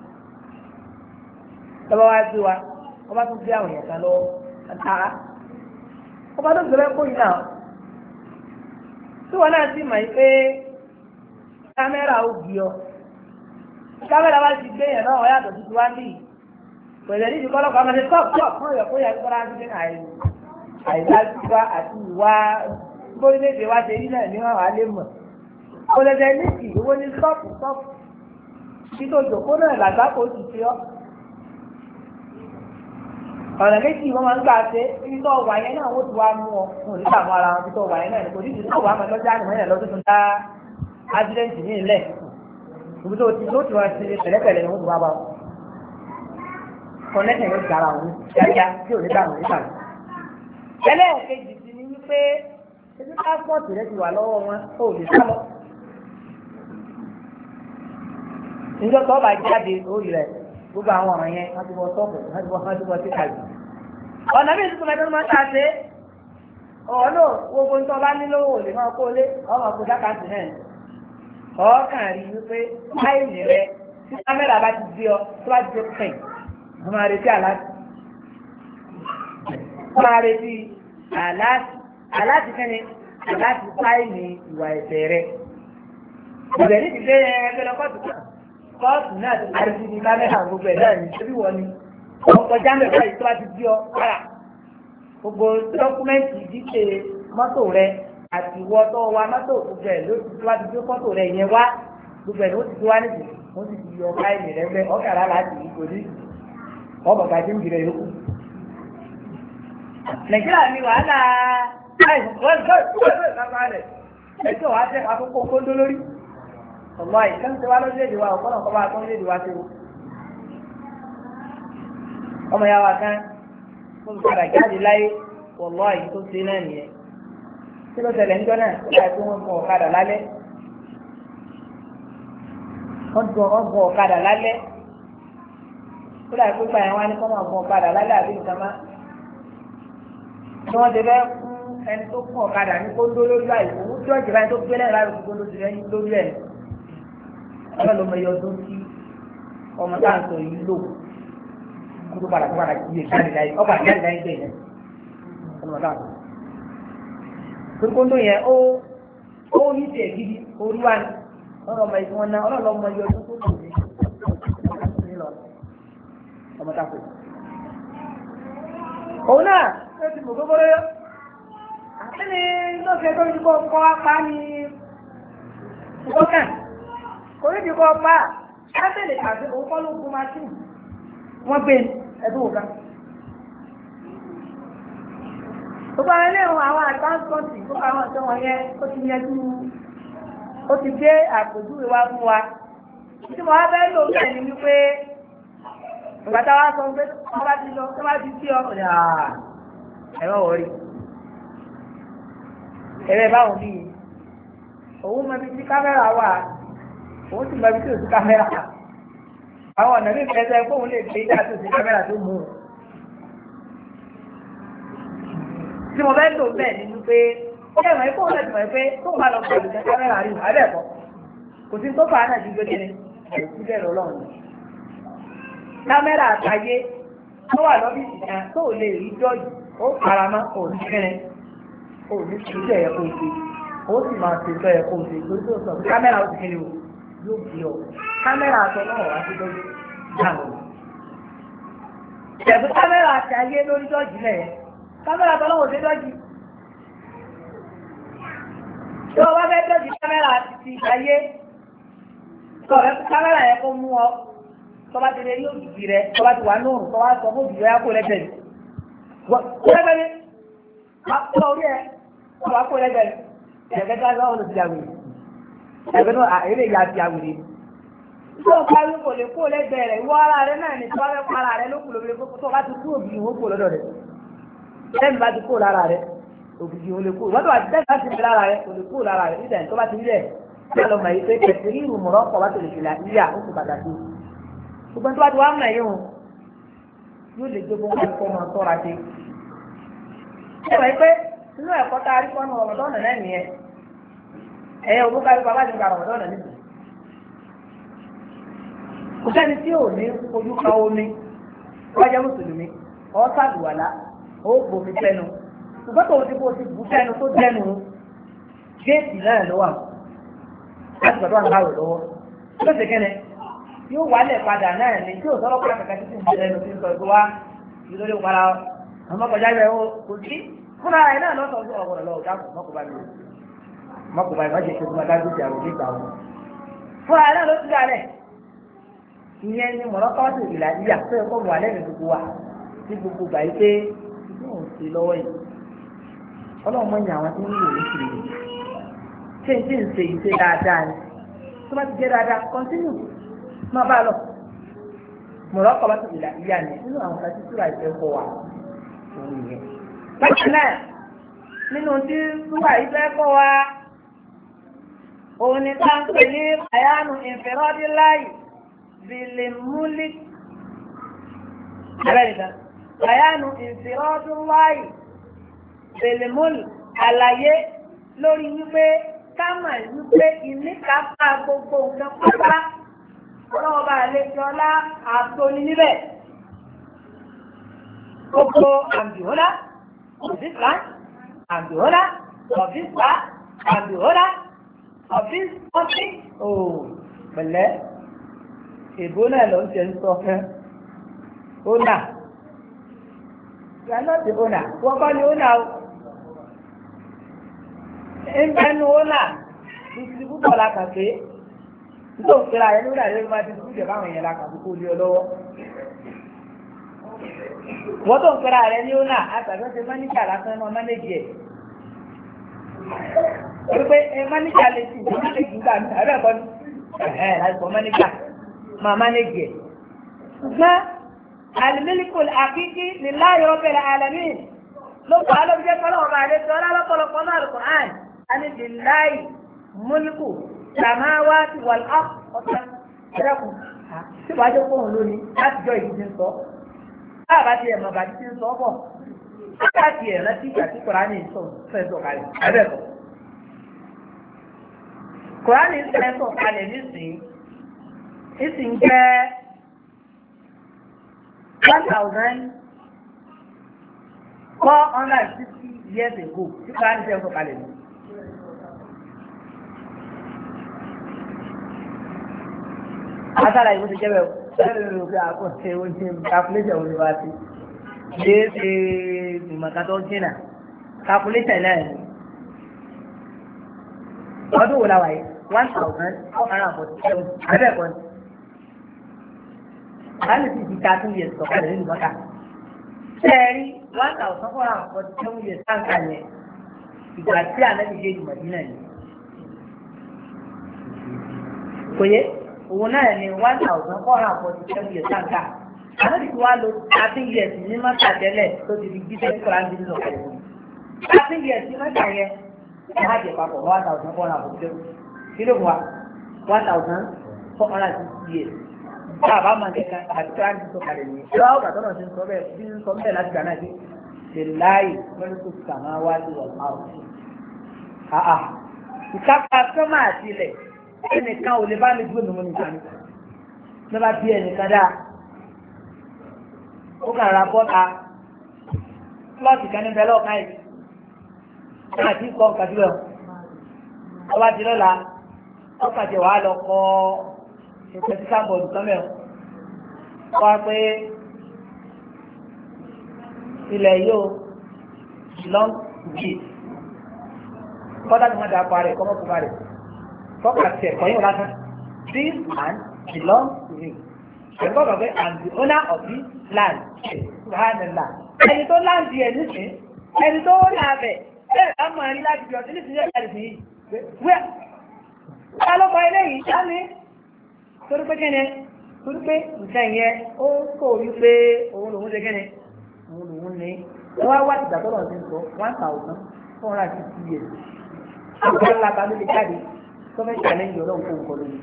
lọ́wọ́ wá gbé wa ọba tó gbé àwọn èèyàn kan lọ́wọ́ àtàrà ọba tó gbé kó yìí náà tí wọn náà sì mọ̀ yìí pé kámẹ́rà ó gbé ọ kámẹ́rà wá ti gbé yẹn náà wọ́n yàtọ̀ tuntun wá ní pẹ̀lẹ́ ní ìdíkọ́ ọlọ́pàá máa ní stop stop fún ọ̀yọ́ kó yà kó rà ní àìdájú wa àti ìwà bórílẹ̀-èdè wa ṣe rí náà ní wọn wà lè mọ̀ kò lè jẹ́ ní kì owó ní stop stop tí tó jòkó náà làgbákò ti fi ọ́ ọ̀nà méjì wọ́n máa ń gbà ṣe ibi tó wà yẹn náà wọ́n ti wá mú ọ fún òníkà mú ara wọn ibi tó wà yẹn náà kò ní ìdílé tó wà máa lọ́jà àná yẹn lọ́dún tó ń dá ádírẹ́ǹtì ní ilẹ̀ ibi tó ti tó ti wọn ti pẹ̀lẹ́pẹ̀lẹ́ ni wọ́n ti wá bá wọn kọ́nẹ́tẹ̀ yóò dára wọn kíákíá tí ò ní dà wọn nígbà. ẹlẹ́ẹ̀kejì ti ní wípé ebi pásítọ̀tì rẹ ti wà lọ́wọ́ wọn ó lè sá lọ. níjọ́ tó bá jáde lórí rẹ̀ gbogbo àwọn ọ̀ràn yẹn wọ́n ti bọ́ sọ́ọ̀bù wọ́n ti bọ́ wọ́n ti bọ́ sí kàlù. ọ̀nà bí ìtútù mẹ́tọ́ máa ń ta ṣe ọ̀nà gbogbo nítorí bá nílò ò lè máa kó lé ọmọ kó dákàtì náà ọ̀ọ́kàn rí wípé láìní rẹ tí kámẹ́rà bá ti gbé ọ tó bá ti gbé pẹ̀ wọ́n máa retí aláàtì wọ́n máa retí aláàtì aláàtì kẹ́ni aláàtì láìní ìwà ẹ̀ṣẹ̀ rẹ ìbẹ̀ ní ti gbé ẹgbẹ́ lọ kọ́ọ̀tù kan kọ́ọ̀tù náà ti parí sí ní kámẹ́rà gbogbo ẹ̀ náà ní ṣébí wọ́n ni ọkọ̀ jámẹ̀ báyìí tó bá ti gbé ọ kára gbogbo dọ́kúmẹ́ǹtì ìdíje mọ́tò rẹ àti ìwọ tó wa mọ́tò gbogbo ẹ̀ ló ti tó wá ti gbé fọ́tò rẹ yẹn wá gbogbo ẹ̀ ló ti tó wá níbi wọ́n ti fi yọ káìlì rẹ bẹ́ ọ̀kàrà láti ìgò ní ọ̀bọ̀ gàdé ń jìrẹ̀ yòókù. Nàìjíríà ní wàhálà ẹ̀sọ́ wa tẹ́ àkókò kóńdó lórí ọ̀gbọ́n àìsàn ti wá lórílẹ̀-èdè wa ọ̀pọ̀lọpọ̀ kọ́ bá tó lórílẹ̀-èdè wa tó. ọmọ ya wa kan mo fi padà jáde láyé wọ̀lọ́ àyè tó ṣe náà nìyẹn. Kí ló ṣẹlẹ̀ níjọ́ náà ó yà pé wọ́n gun ọ̀kadà lálẹ́. Wọ́n gun ọ̀kadà lálẹ́. Ó dà pé báyìí wọ́n á ní kọ́ máa gun ọ̀kadà lálẹ́ àbí nǹkan má. Tí wọ́n ti fẹ́ fún ẹni tó gun ọ̀kadà ní kóńdó lórí àyè òun tí ọ̀jẹ̀ báyìí tó gbé lẹ́yìn láti kóńdó ti rẹ́ lórí ẹ̀. Ọlọ́ ló mọ iye ọdún tí ọmọ táà ń sọ yìí lò. Kó tó padà tó padà kí iye jáde láyé ọ̀pá jáde láyé gbé yẹn. Ọmọ táà sọ. Kóńdó yẹn ó ó ní tiẹ̀ gidi orí wa ni ọ̀rọ̀ ọmọ ìfún wọn náà ọlọ́ọ̀lọ́ ọmọ iye ọdún tó kù ní ọmọ táà sọ. Òun náà ó ti mọ̀ gbogbo lóyọ́. Àti ní lóṣè tó ti kọ́ kọ́ apá ní ìgbọ́kàn. Kò ní ti kọ́ apá, káfíńlì àti òun kọ́ ló gun máṣíìnì. Wọ́n gbé ẹ̀dùn òkà. Gbogbo àwọn ilé ìwọ̀n àwọn àtàǹkọ̀tì tó àwọn ọ̀sẹ̀ wọn yẹn ó ti yẹjú ó ti gbé àpòjúwe wá fún wa. Tí mo wá fẹ́ lò bẹ́ẹ̀ ni wípé ìgbà táwa sọ pé wọ́n bá ti lọ tó bá ti sí ọkọ̀ ní àà ẹ̀rọ wọ̀rí. Ẹ̀rẹ́ báwọn bí òun mọ ibi tí kámẹ́rà wà, òun sì mọ ibi tí ò sí kámẹ́rà. Àwọn ọ̀nà ní ìfẹsẹ̀ fóun lè gbé ìdá tó sí kámẹ́rà tó mú un. Tí mo fẹ́ lò bẹ́ẹ̀ ni wípé ṣé ìwọ̀n ikú ọ̀sẹ̀ tìmọ̀ pé tó bá lọ pẹ̀lú ìjẹ́ kámẹ́rà rí àbẹ́ẹ̀kọ́. Kò sí tó fà á náà ju gbé kiri, ẹ̀rù sí bẹ́ẹ̀ lọ́lọ́run. Kámẹ́rà àtàyé tó wà lọ́bìsì kan tó lè rí jọ́ọ̀jì ó paramọ́ òní kẹrin òní ṣe ilé ẹ̀kọ́ ìṣe ó sì máa ṣe ìtọ́ ẹ̀kọ́ ìṣe tó tó sọ kámẹ́rà ó ti kiri o yóò bí ọ kámẹ́rà àtọ náà wá sí lórí dáhùn. Ìṣẹ̀bù kámẹ́rà àtàyé lórí jọ́ọ̀jì lẹ̀ kámẹ́rà àtọ náà ò sí jọ́ọ̀jì. Tí o bá fẹ́ jọ́ọ̀jì kámẹ́rà ti ayé sọ̀rọ̀ kámẹ́rà yẹn kó mú ọ. Tọ́ba ti lè rí òjìjì rẹ̀, tọ́ba ti wà nóòrùn, tọ́ba sọ fún òjìjì rẹ̀ kó lẹ́gbẹ̀ẹ́ ni. Kó lẹ́gbẹ̀ẹ́ ni, kó orí ẹ̀, tọ́ba kó lẹ́gbẹ̀ẹ́ ni. Ẹ̀gbẹ́ ká lọ́wọ́ ló ti àwèrè. Ẹ̀gbẹ́ náà èrè ìyá ti àwèrè. Tó o parí kò lè kó lẹ́gbẹ̀ẹ́ rẹ̀, ìwọ ara rẹ̀ náà ni tọ́ba fẹ́ para rẹ̀ ló kù lóbi tó bá ti kú òbí ìwọ kó lọ́dọ̀ rẹ̀. Lẹ́yìn bá ti kó lára rẹ̀, òbí ìwọ lè kó. Wọ́n tó bá ti dẹ́gbà ti fi lára rẹ̀, kò lè kó lára rẹ̀ nígbà tó bá ti rí ẹ̀. Bí a lọ mọ̀ yìí pé kẹ̀sì rí ìrùmọ̀rọ̀ kọ̀ bá tó lè fi là yíyà ó sì pàtàkì. Ṣùgbọ́n tó bá ti wá mọ̀ yìí hàn yóò lè jogún wọn kó máa tọ́ra ṣe. Ẹ wáyé pé inú ẹ̀kọ́ tá a rí fọ́nù ọ̀rọ̀dọ́nà náà nìyẹn. Ẹ̀yẹ òbúkà yóò bàbá àjọyọ̀ ọ̀rọ̀dọ́nà nìyẹn. Kò sẹ́ni tí ò ní ojú kan omi wọ́n jẹ́ mùsùlùmí ọ̀ sàdùwàlá ó gbòmí sẹ́nu. Ṣùgbọ́n tó ti bó ti bù sẹ́nu tó dẹnu géètì náà ló wà láti gbàdúrà ń báwò lọ́wọ́. Ló ṣe kẹ́nẹ̀ yóò wálẹ̀ padà náà ní tí ò sọ́rọ́ pàtàkì kàkà títí ìjẹ́ ẹnu tí ń sọ ìgbó wá ìlú lórí para ọmọkọjá rẹ̀ ó kò sí fúnra ẹ̀ náà lọ́sọ̀ ọ̀gbọ̀n ọ̀gbọ̀n lọ́wọ́ dákùn mọ́kùnbá mi mọ́kùnbá mi máṣe ṣe fún adájú ti àwọn onígbà wọn. fúnra ẹ̀ náà ló ti dálẹ̀ ìyẹn ni mọ̀lọ́kọ́ tó ìlà yíyà tó ẹ̀kọ́ wà lẹ́nu gbogbo wa ní gbogbo gbà yí pé yóò ṣe lọ́wọ́ yìí ọlọ́run mọ̀ ní àwọn tí ń wò ní kiri ṣé n tí ń ṣe ìṣe dáadáa ni tó bá ti jẹ́ dáadáa kọ́ntínú má bá lọ mọ̀rọ̀ kọ́ bá tó ìlà ìyá ni nínú àwọn kan tí súrà ìfẹ́ kọ́ wa òun yẹn. bákan náà nínú tí súrà ìfẹ́ kọ́ wa òun ni táǹkì ní àyánu ìfẹ́rọ́dínláì bìlìmúlì abẹ́rẹ́dá àyánu ìfẹ́rọ́dínláì bìlìmúlì àlàyé lórí wípé ká mà wípé ìníkàápá gbogbo nǹkan pátá. Ọlọ́wọ́ bá àlejò ọlá àtòní níbẹ̀. Gbogbo àmìhólá, ọ̀fíìsà, àmìhólá, ọ̀fíìsà, àmìhólá, ọ̀fíìsì, ooo, pẹ̀lẹ́, èbó náà ló ń ṣe ń sọ fẹ́. Ónà, ìyànà ti ónà, wọ́n kọ́ ni ónà o. Ń bẹ́nu ónà, distribútọ̀ la kà pé. Nítorí òkèrè ayé lórí àyè ló máa ti sùn jẹ̀ báwọn èèyàn la kàbí kó lé ọ lọ́wọ́. Wọ́n tó ń pẹ́ra rẹ̀ ní ọ̀nà àtàgbẹ́ ṣe máníjà lásán náà mánéjì ẹ̀. Wípé ẹ máníjà lè ti ìjọba mánéjì gbà mí àbẹ́ ẹ̀kọ́ ni ẹ̀ láti sọ máníjà máa mánéjì ẹ̀. Ṣùgbọ́n àlùmílíkù àkíkí ní láyọ̀ ọ̀bẹ̀rẹ̀ àlẹ́mí ló fà á ló fi jẹ́ pẹ́lú ọba àlejò ọlọ́pọ̀lọpọ̀ náà lùkọ̀ àn á ní di láì múlíkù sàmáwáàtì wà láp ọ̀tá ẹ̀rẹ́kùn tí wàá jẹ́ fóun lónìí láti jọ ìdí ń sọ. Báà bá ti ẹ̀mọ̀ bàtí ti ń sọ bọ̀. Láti ẹ̀rọ tí ìgbà tí Kùránì ń sọ fẹ́ sọ kalẹ̀ ẹ̀rẹ́kùn. Kùránì ń fẹ́ sọ kalẹ̀ nísìnyí. Nísìnyí jẹ́ one thousand four hundred and sixty years ago tí Kùránì fẹ́ sọ kalẹ̀ ní. Àtàrà ìwé ti jẹ́ bẹ́ẹ̀ ẹ̀rọ ìròkè àkọsẹ̀ oúnjẹ calculation òní wá sí. ṣe é ṣe ìmọ̀ta tó jìnà calculation náà ni ọdún wo la wà yìí one thousand four hundred and forty seven abẹ́ẹ̀kọ́ ni láti fi di thirteen years sọ̀kalẹ̀ nínú mọ́ta ṣẹ́ẹ̀rí one thousand four hundred and forty seven years sáǹkà yẹn ìgbà tí ànábì dé Mádínà yìí kò yẹ òun náà ní one thousand four hundred and forty seven years sáǹkà ànábì tí wàá lo thirteen years ní mọ́ta tẹ́lẹ̀ tó ti di jíjẹ́ ní kọ́lá ń dín sọ̀kalẹ̀ fún mi thirteen years ní mọ́ta yẹn ẹ̀ á jẹ papọ̀ one thousand four hundred and forty seven kí ló wà one thousand four hundred and sixty years báàbá máa ń kẹta àti tí wọ́n ti sọ kalẹ̀ ní ìlú àwọn bàtọ́ náà ti ń sọ bẹ́ẹ̀ bí ń sọ bẹ́ẹ̀ láti gbà náà sí ṣe láàyè lọ́dún tó sàmá wá sí ọ̀pá òsì. àà ìkápá sọ́mà àti ilẹ̀ ẹnìkan ò lè bá mi gbé mímú nìkan ní ní bá bí ẹnìkan dáa ó kàn ra bọ́ta plọ́ọ̀tì kan níbẹ̀ lọ́ọ̀ká yìí wọ́n àti kọ́ nǹkan síbẹ̀ ọba ti lọ́la ọkàn ti wàá lọ kọ́ ìpẹ̀síkà bọ̀dù kan mẹ́rin wá pé ilẹ̀ yóò long to kọ́dá ni wọ́n dá pa rẹ̀ kọ́mọ́ fún rẹ̀ fọ́kà tẹ̀ kọ́yìn lásán this land belongs to me ẹ̀gbọ́n kan pé I'm the owner of this land subhanallah ẹni tó láǹdì ẹ̀ nísìn ẹni tó rí abẹ bẹ́ẹ̀ ká mọ̀ ẹni láti fi ọtí nísìnyí ẹ̀ka lè fi yìí wíwẹ́ ká ló kọ eléyìí sáni torí pé kẹ́ni torí pé nǹkan yẹn ó kò wí pé òun lòun ṣe kẹ́ni òun lòun ní wọ́n wá wá ìgbà tó lọ́ọ̀ ti ń sọ one thousand four hundred and fifty years àgbà ńlá ta ló lè jáde tó fẹ́ ṣàlẹ́yìn ọlọ́run fún nǹkan lónìí.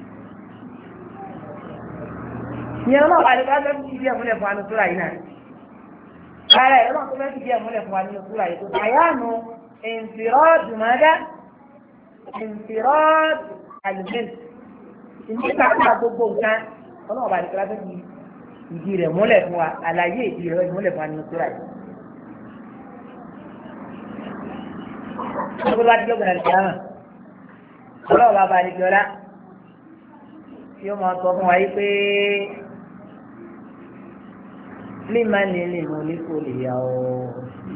ìyẹn náà wà ní ká fẹ́ fi díẹ̀ múlẹ̀ fún wa ní sùúrà yìí náà ara ẹ̀ lọ́nà tó fẹ́ fi díẹ̀ múlẹ̀ fún wa nínú sùúrà yìí tó àyáànú ìǹfìrọ́ọ̀dù mọ́dá ìǹfìrọ́ọ̀dù àlùmẹ́ǹtì ìníkà fún gbogbo nǹkan ọlọ́run bá ní ká fẹ́ fi ìdí rẹ̀ múlẹ̀ fún wa àlàyé ìdí rẹ̀ múlẹ̀ fún wa nínú sùúrà yìí. Ọgbọ́n bá ti lọ́gbọ̀n àti àmà. Ọlọ́run bá balẹ̀ kí ọlá. Tí ó máa sọ fún wa yìí pé límà ní lè mú ní kò lè yà ọ́.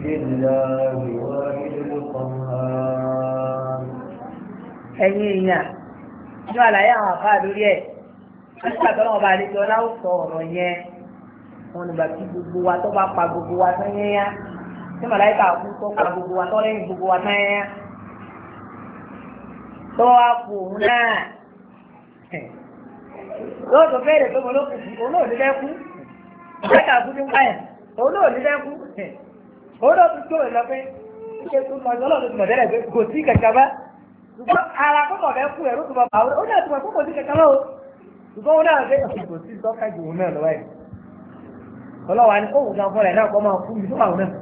Ẹ̀yin èèyàn, inú àlàyé àwọn àfáà lórí ẹ̀. Nígbà tó náà balẹ̀ kí ọlá ó sọ ọ̀rọ̀ yẹn. Wọ́n nígbà tí gbogbo wa tó bá pa gbogbo wa tán yẹn yá. Tí màláìka kú tó pa gbogbo wa tó lẹ́yìn gbogbo wa tán yẹn. Tó wá kú òun náà. Lóò tó fẹ́rẹ̀ pé mo ló kù sí, òun náà ní fẹ́ kú. Màláìka kú ní ń báyà, òun náà ní fẹ́ kú. Òun náà tún tó lọ pé ṣé tó mọ ọjọ́ lọ́dún tó mọ̀ tẹ́lẹ̀ pé kò sí kẹ̀kẹ́ bá. Ṣùgbọ́n ara kọ́kọ̀ fẹ́ kú ẹ̀rú tó mọ̀ bá òun náà tó mọ̀ kó kò sí kẹ̀kẹ́ bá o. Ṣùgbọ́n òun náà fẹ́ kò sí sọ́kà ju òun náà lọ́wọ́ ẹ̀. Ọlọ́wà ni òun gan fúnra ẹ̀ náà kọ́ máa kú mi tó àwọn náà.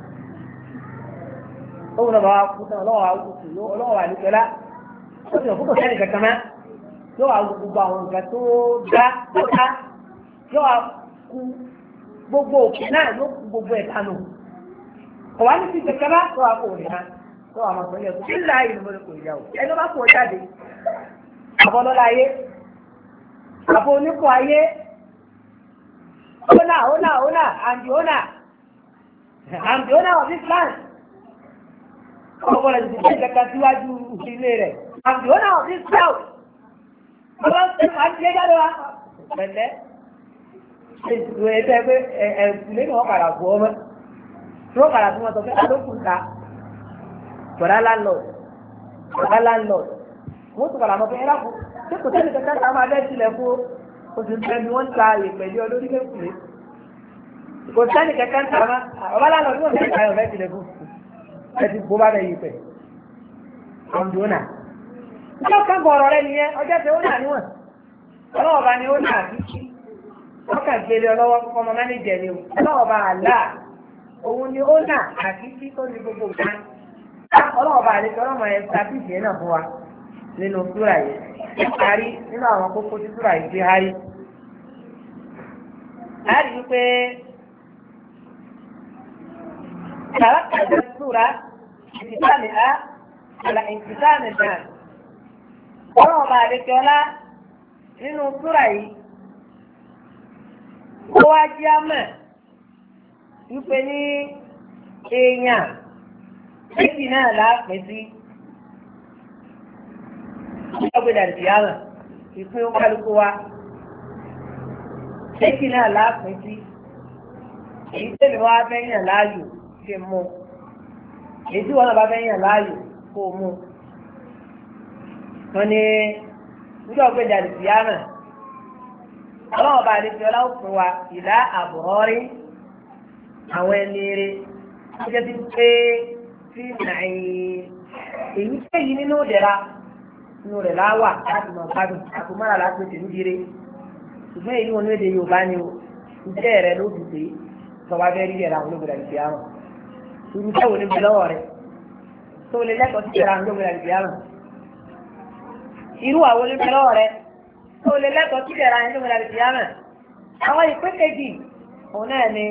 Òun náà bá wa kú tán ọlọ́wà ọlọ́wà ní pẹ́lá. Ó ti ọ̀fún kò sẹ́ni kankan náà. Yóò wá gbogbo àwọn nǹkan tó dá dá. Yóò wá kú gbogbo òkè náà yóò kú gbogbo ẹ̀ kánú. Kò wá ní ti kankan náà yóò wá kó òní náà. Yóò wá máa sọ yẹ kó kí láàyè ni mo lè kó ìyá o. Ẹni bá kó o jáde. Àbọ̀lọ́lá ayé. Àbọ̀ oníkó ayé. Owner, owner, owner, I'm the owner. I'm the owner of this land. Ọmọ rẹ̀ ti ṣe kẹta síwájú ilé rẹ̀. I'm the owner of this house. Ọmọ ṣe máa ń ṣe jáde wá. Pẹ̀lẹ́. Ètò ẹ̀fẹ́ pé ẹ̀ẹ́dùnlé ni wọ́n padà bọ̀ ọmọ. Tí wọ́n padà fún wọn sọ pé alókùn ta. Bọ̀dá landlord. Bọ̀dá landlord. Wọ́n tún padà mọ̀ pé ẹ̀rá fún. Ṣé kò sẹ́ni kẹta sáà máa bẹ́ẹ̀ sílẹ̀ fún oṣù tẹ́ni wọ́n ta ìpẹ̀lú olórí lẹ́kùnrin. Kò sẹ́ni kẹ̀kẹ́ ń tàmá, ọba lánàá tí wọ́n fẹ́ ìtayọ̀ fẹ́ tilẹ̀ fún ẹ̀tì bó bá bẹ̀ yìí pẹ̀. Ọ̀dùnà. Ọjọ́ kan bọ̀ ọ̀rọ̀ rẹ nìyẹn, ọjọ́ tẹ ó nà níwọ̀n. Ọlọ́wọ́ bá ní ó nà àbíkí. Wọ́n kà gbélé ọlọ́wọ́ ọmọ mánéjẹ ni o. Ọlọ́wọ́ bá àlá. Òun ni ó nà àbíkí tó ní gbogbo nǹkan. Ọlọ́wọ́ bá àlejò ọlọ́mọ ẹ̀ sábìsì náà fún wa nínú súrà yìí. Ìparí nínú àwọn kókó tí súrà yìí fi hárí. A rí i pé تركز السورة انتسامها على انتسام الناس. ọlọ́run bá lè jọlá nínú súrà yìí ó wá jí á mọ̀ wípé ní èèyàn méjì náà láàpín sí ọgbẹ́dà ìyáàmà ìpín kálukú wa méjì náà láàpín sí èyí tẹ̀lé wá fẹ́ yàn láàyò ṣe mú èyí tí wọ́n náà bá fẹ́ yàn láàyò kó mú wọ́n ní nígbà ọgbẹ́dà ìyáàmà ọlọ́wọ́ bá àdéhùn ọlá òfin wa ìlà àbọ̀rọ́rí àwọn ẹni eré ó jẹ́ ti pé sí nàìjíríà èyí tẹ́yìn nínú ìdẹ̀ra inú rẹ̀ láwà láti mọ̀ gbádùn àkómọ́ra láti tèmi dire ṣùgbọ́n èyí wọn ní èdè Yorùbá ni o ìjẹ́ rẹ̀ ló dùn pé sọ̀wá bẹ́ẹ̀ rí ẹ̀rọ àwọn olóògbé àti ìyáàmù irúfẹ́ wo ni bí lọ́wọ́ rẹ̀ tó lè lẹ́kọ̀ọ́ sí ẹ̀rọ àwọn olóògbé àti ìyáàmù irú àwọn olóògbé lọ́wọ́ rẹ̀ tó lè lẹ́kọ̀ọ́ sí ẹ̀rọ àwọn olóògbé àti ìyáàmù àwọn ìpín kejì òun náà ni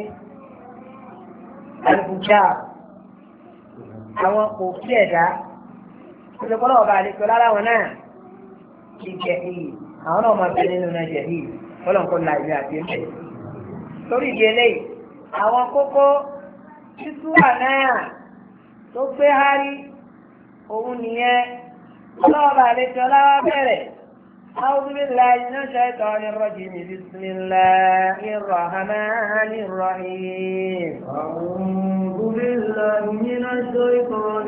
àlùbùjá àwọn òfin ẹ̀dá olùkọ́lọ́ ọba àlejò lára wọn náà ti jẹ ìyí àwọn náà máa bẹ nínú náà jẹ ìyí ọlọ́nkọ́ la ìwé àti ẹ̀mẹ́ lórí ìdí eléyìí àwọn kókó títúwà náà tó gbé hárí òun nìyẹn ọlọ́ọ̀bà àlejò lára bẹ̀rẹ̀ أعوذ بالله من الشيطان الرجيم بسم الله الرحمن الرحيم أعوذ بالله من الشيطان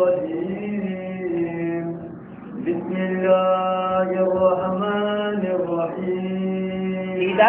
الرجيم بسم الله الرحمن الرحيم إذا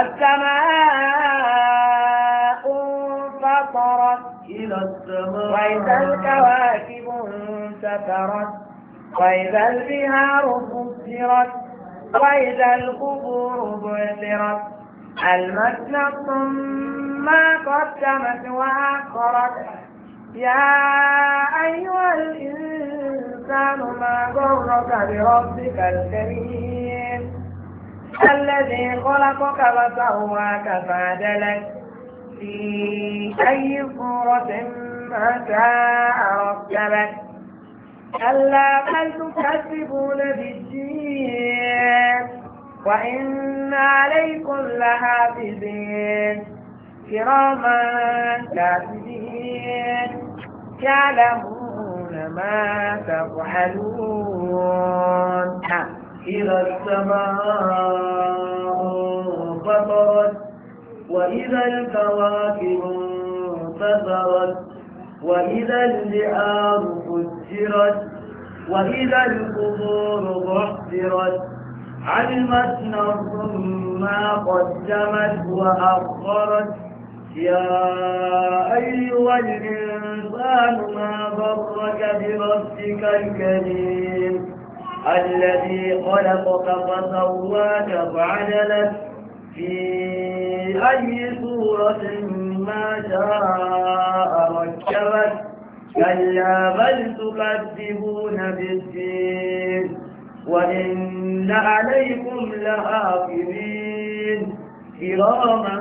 السماء انفطرت إلى السماء وإذا الكواكب انتثرت وإذا البحار فجرت وإذا القبور بعثرت المسنا ثم قدمت وأخرت يا أيها الإنسان ما غرك بربك الكريم الذي خلقك وسواك فعدلك في أي صورة ما شاء ركبك كلا بل تكذبون بالدين وإن عليكم لحافظين كراما كاتبين يعلمون ما تفعلون إذا السماء انفطرت وإذا الكواكب انتثرت وإذا البحار فجرت وإذا القبور بعثرت علمت نفس ما قدمت وأخرت يا أيها الإنسان ما غرك بربك الكريم الذي خلقك فسواك فعدلك في أي صورة ما شاء ركبك كلا بل تكذبون بالدين وإن عليكم لحافظين كراما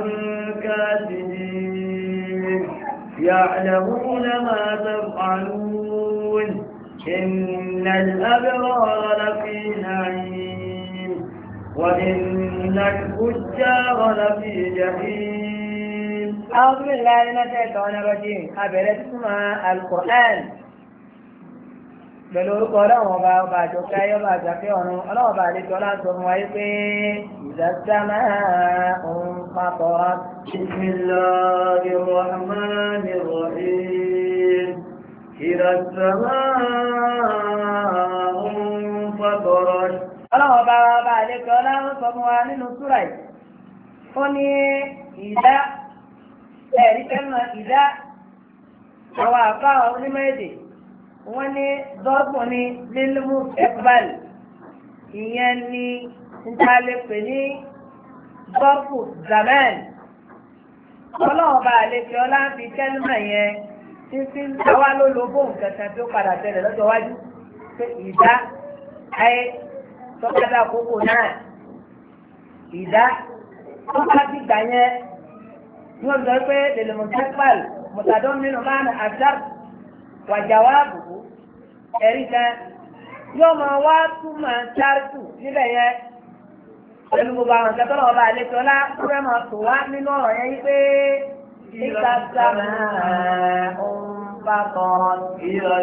كاتبين يعلمون ما تفعلون إن الأبرار لفي نعيم وإن الفجار لفي جحيم أعوذ بالله من الشيطان الرجيم أبرد اسمها القرآن pẹ̀lú orúkọ ọlọ́run ọba ọba àjọkẹ́ ayọ́ba àjọkẹ́ ọ̀run ọlọ́run ọba àlejò ọlọ́run fún wáyé pé ìdásílámà òun papọ̀. bismillahir rahmanir rahim ìdásílámà fatarat. ọlọ́run ọba ọba àlejò ọlọ́run sọ fún wa nínú súrà yìí ó ní ìdá ẹ̀rí kẹ́mọ̀ ìdá àwọn àbá onímọ̀ èdè wọ́n ní dọ́gbù ní lílmù ẹgbàl ìyẹn ní ìtàlẹ́pẹ̀ ní dọ́gbù zaman ọlọ́run bá àlejò ọlá ń fi kẹ́lùmọ̀ yẹn títí àwa ló lo bóun kẹta tó padà tẹ̀lé lọ́jọ́ wájú pé ìdá ayé tọ́kadà àkókò náà ìdá tó bá ti gbà yẹn ní wọ́n sọ pé lèlèmọ̀ ẹgbàl mọ̀tàdọ́ nínú máa ń àṣàr wàjàwá àbùkù ẹ̀rí kan yóò máa wá túmọ̀ ṣáàtù níbẹ̀ yẹn pẹ̀lú gbogbo àwọn ìjọba ọba àlejò ọlá tó fẹ́ máa tò wá nínú ọ̀rọ̀ yẹn yí pé إذا السماء انفطرت إذا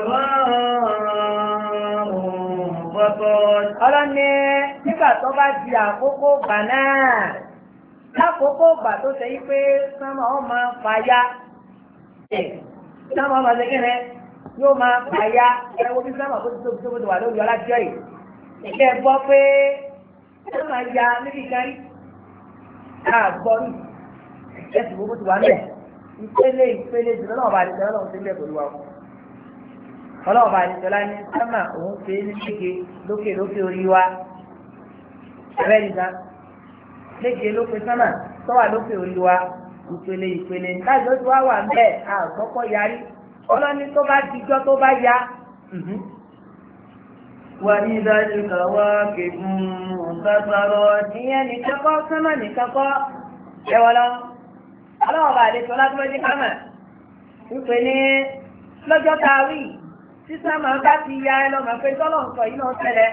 السماء انفطرت. ọlọ́ni nígbà tó bá di àkókò gbà náà lákòókò gbà tó ṣe yí pé sánmà ó máa fàyà sánmà ó máa ṣe kíni yóò máa fàyà ẹwọ bí sánmà tó ti tóbi tó ti wà lórí ọlájọ́ yìí ìkẹ́ gbọ́ pé sánmà ya níbi kan yìí àgbọ̀rù ẹ̀sìn gbogbo ti wà nílẹ̀ ìpele ìpele jùlọ náà bá àdìsẹ́ ọlọ́run ti lẹ̀ pẹ̀lú wa ọlọ́run bá àdìsẹ́ ọlá ní sánmà òun ṣe é ní lége lókè lókè orí wa ẹ̀rẹ́ nìkan lége lókè sánmà tó wà lókè orí wa ìpele ìpele láti oṣù wa wà ńbẹ̀ àgbọ́pọ̀ yarí ọlọ́ni tó bá dijọ́ tó bá ya. وإذا الكواكب انتثرت. ìyẹn nìkan kọ́ sánmà nìkan kọ́ ẹ̀wọ̀n lọ ọlọ́wọ́ bá àdìsẹ́ ọlá tó lọ́jọ́ kámà wípé ní lọ́jọ́ tá a wí tí sánmà bá ti ya ẹ lọ́mọ pé tọ́lọ̀ ń sọ yìí náà ṣẹlẹ̀.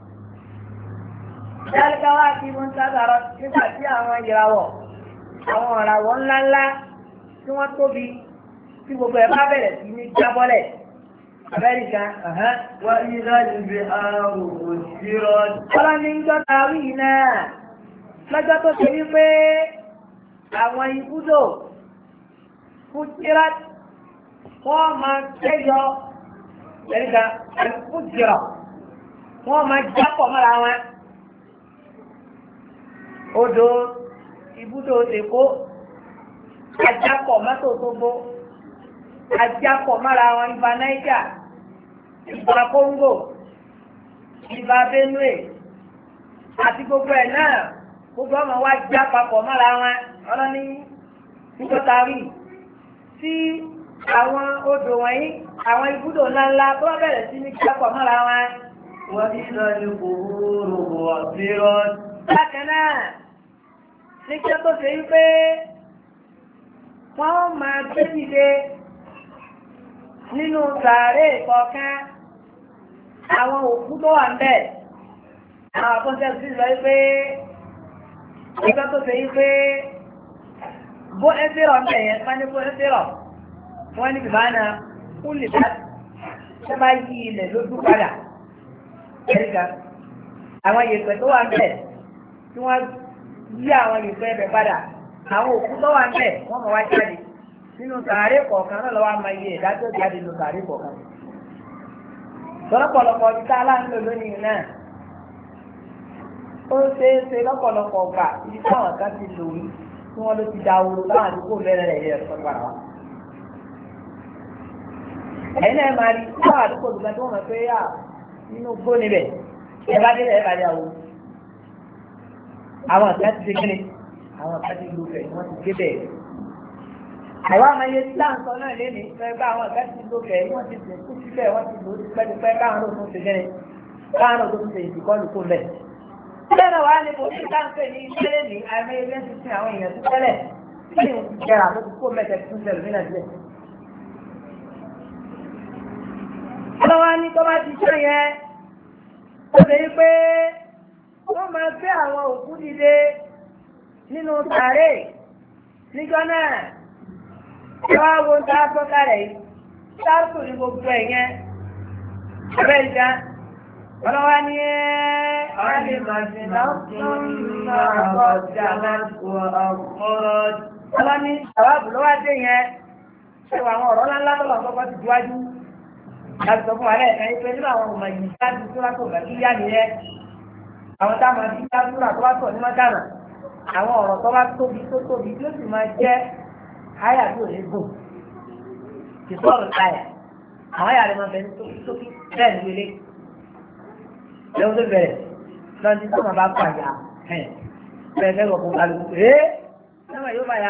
Dálíkáwá kí wọ́n sábàárọ̀ nígbà tí àwọn ìràwọ̀ àwọn ìràwọ̀ ńláńlá tí wọ́n tóbi tí gbogbo ẹ̀ bá bẹ̀rẹ̀ sí ní jábọ́lẹ̀ Amẹ́ríkà. Wọ́n yí láti fi àrùn òṣìṣirọ́. Ọlọ́ni ń jọ́ta wí náà lọ́jọ́ tó ṣe wípé àwọn ibùdó fún tíra wọ́n máa kẹ́yọ Amẹ́ríkà fún jìrọ̀ wọ́n máa jápọ̀ mọ́ra wọn. Odò ibùdó Èkó ajápọ̀ mọ́tò Tógbó ajápọ̀ mọ́ra wọn ibà Náíjà ibà Kóńgò ibà Benue àti gbogbo ẹ̀ náà gbogbo ọmọ wa já papọ̀ mọ́ra wọn ọlọ́ní nígbàtà rí tí àwọn odò wọ̀nyí àwọn ibùdó ńláńlá tó wá bẹ̀rẹ̀ sí ní jápọ̀ mọ́ra wọn. Wọ́n ti lọ ní kòrò àfihàn. Bákan náà nígbà tó ṣe wípé wọ́n máa gbé dìde nínú sàárè kọ̀ọ̀kan àwọn òkú tó wà ń bẹ̀. Àwọn akọ́ṣẹ́ sí lọ wípé nígbà tó ṣe wípé bó ẹ́sẹ̀rọ̀ ń bẹ̀ yẹn máa ní bó ẹ́sẹ̀rọ̀ wọ́n ní bìbá náà kú lè bá ṣe bá yí ilẹ̀ lójú padà. Ẹ̀ríkà àwọn yèpẹ̀ tó wà ń bẹ̀ tí wọ́n yí àwọn yèpẹ̀ ẹbẹ̀ padà àwọn òkú tó wà ń bẹ̀ wọ́n mọ̀ wá jáde nínú sàárè kọ̀ọ̀kan náà lọ́wọ́ máa yẹ ẹ̀dá tó jáde nínú sàárè kọ̀ọ̀kan. Lọ́pọ̀lọpọ̀ ọdún tá a láńlò lónìí náà ó ṣeé ṣe lọ́pọ̀lọpọ̀ ọgbà ibi táwọn kan ti lò yí tí wọ́n ló ti da ooru láwọn àdúgbò mẹ́rin rẹ̀ yẹ ẹ̀sọ́ padà wá. Ẹ̀yin náà máa rí táwọn àdúgbò tó gbàgbé wọn mọ̀ pé yà nínú gbó níbẹ̀ ẹ bá délẹ̀ ẹ bá dé àwọn àwọn àti láti ṣe kíni àwọn àti láti lu fẹ̀ wọ́n ti gbé bẹ́ẹ̀. Àwọn amáyé láǹsọ náà lé ní fẹ́ bá àwọn àti láti lu fẹ̀ wọ́n ti sìn kú síbẹ̀ wọ́n ti lò ó ti pẹ́ ti pẹ́ káwọn ló tún ṣe kíni káwọn ló tún ṣe ìdíkọ́lù kó bẹ̀. Bẹ́ẹ̀ wá ní kò sí káńpé ní ìṣẹ́lẹ̀ ní àìmọye bí wọ́n ti sin àwọn èèyàn tó tẹ́lẹ̀ tí ìwọ̀n ti jẹrà tó ti kó mẹ́tẹ̀ tún ṣẹlẹ̀ ní Nàìjíríà. Ọlọ́wọ́ ní tó bá ti ṣe yẹn ó lè rí pé wọ́n máa gbé àwọn òkú dìde nínú sàárè níjọ́ náà tí wọ́n á wo tá a tọ́ka rẹ̀ yìí sáàtò ní gbogbo ẹ̀ yẹn abẹ́ ìjà ọlọ́wọ́ ní ẹ́ alìmọ̀sìn náà tún máa bọ̀ jàmá ọlọ́ ní àwábù ló wá dé yẹn ṣe wà àwọn ọ̀rọ̀ ńláńlá tó lọ sọ́kọ́ ti dúwájú láti sọ fún wa lẹ́ẹ̀kan yìí pé nínú àwọn ọmọ yìí láti tó látò gbà kí yá nìyẹn àwọn táwọn àti yá túrà tó wá sọ ní mọ́tàmà àwọn ọ̀rọ̀ tó bá tóbi tó tóbi tí ó sì máa jẹ́ àyà tí ò ní gùn kì sọ̀rọ̀ àyà àwọn àyà rẹ̀ máa bẹ̀rẹ̀ tóbi tóbi bẹ́ẹ̀ ní ilé lẹ́wọ́n tó bẹ̀rẹ̀ lọ́n ti sọ́mà bá pàyà ẹ̀ bẹ́ẹ̀ fẹ́ gbọ̀gbọ̀n kálukú ẹ́ sọ́mà yóò bá ya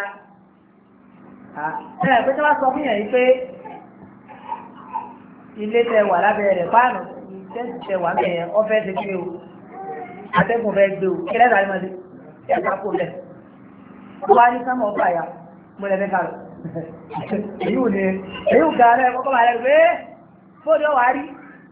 ẹ̀ pé tí wọ́n sọ fún yẹn yìí pé ilé tẹ wà lábẹ́ rẹ̀ fáànù ìtẹ́sì tẹ wà mẹ́yẹn ọfẹ́ ti gbé o atẹ́gùn fẹ́ gbé o kí lẹ́sà ní ma dé ẹ̀ ká kó lẹ̀ wọ́n á ní sọ́mà ọ̀pá ya mo lẹ́ fẹ́ ká lọ èyí ò ní èyí ò ga rẹ̀ kọ́kọ́ máa rẹ̀ pé fóònù ọ̀wá rí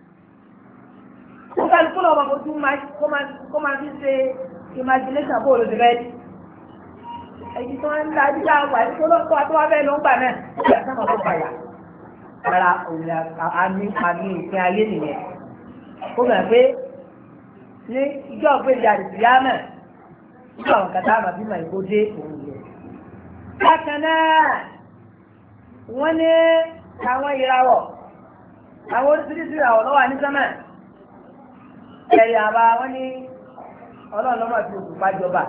kó kálukú lọ ọmọ kó tún kó máa fi ṣe imagination bóòlù ti bẹ́ẹ̀ èyí tó ń dájú láwà ní tó lọ́pọ̀ tó wá bẹ́ẹ̀ ló ń gbà náà ìgbà sọ́mọ̀ tó fàyà ara òun àmì àmì ìpín ayé nìyẹn ó gbà pé ní ìjọ ògbéjà àdìsíyá náà nígbà àwọn kàtà àmà bímọ ìgbódé òun yẹn. bákan náà wọ́n ní àwọn ìràwọ̀ àwọn oríṣiríṣi ìràwọ̀ lọ́wọ́ ní sánmà ẹ̀rì àbá wọ́n ní ọlọ́run lọ́mọ àti òkùnfà jọba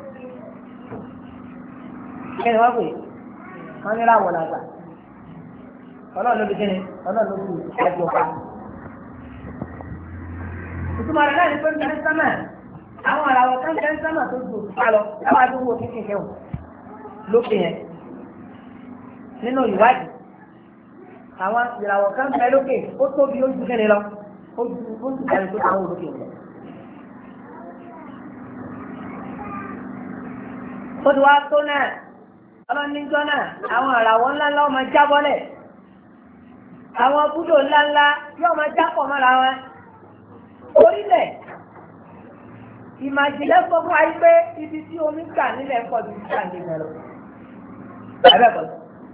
kẹ́ni wọ́n pè wọ́n ní ìràwọ̀ làgbà ọlọ́run ló fi kíni ọlọ́run ló fi òkùnfà jọba. ìtumọ̀ rẹ̀ náà ní pé ń bẹ sánmà àwọn ìràwọ̀ kan bẹ sánmà tó ju òkùnfà lọ láwọn àdúgbò kékeré wọn lókè yẹn nínú ìwádìí àwọn ìràwọ̀ kan bẹ lókè ó tóbi ó ju kíni lọ ó ju ó ju kàrí tó àwọn olókè lọ. ó ti wá tó náà ọlọ́níjọ́ náà àwọn ìràwọ̀ ńláńlá ọmọ jábọ́lẹ̀ àwọn búdò ńláńlá yóò máa jápọ̀ mọ́ra wọn. orílẹ̀ ìmàjìlẹ̀ sọ fún ayé pé ibi tí omi gbà nílẹ̀ pọ̀ ju ìgbà nílẹ̀ lọ. Abẹ́kọ̀ọ́.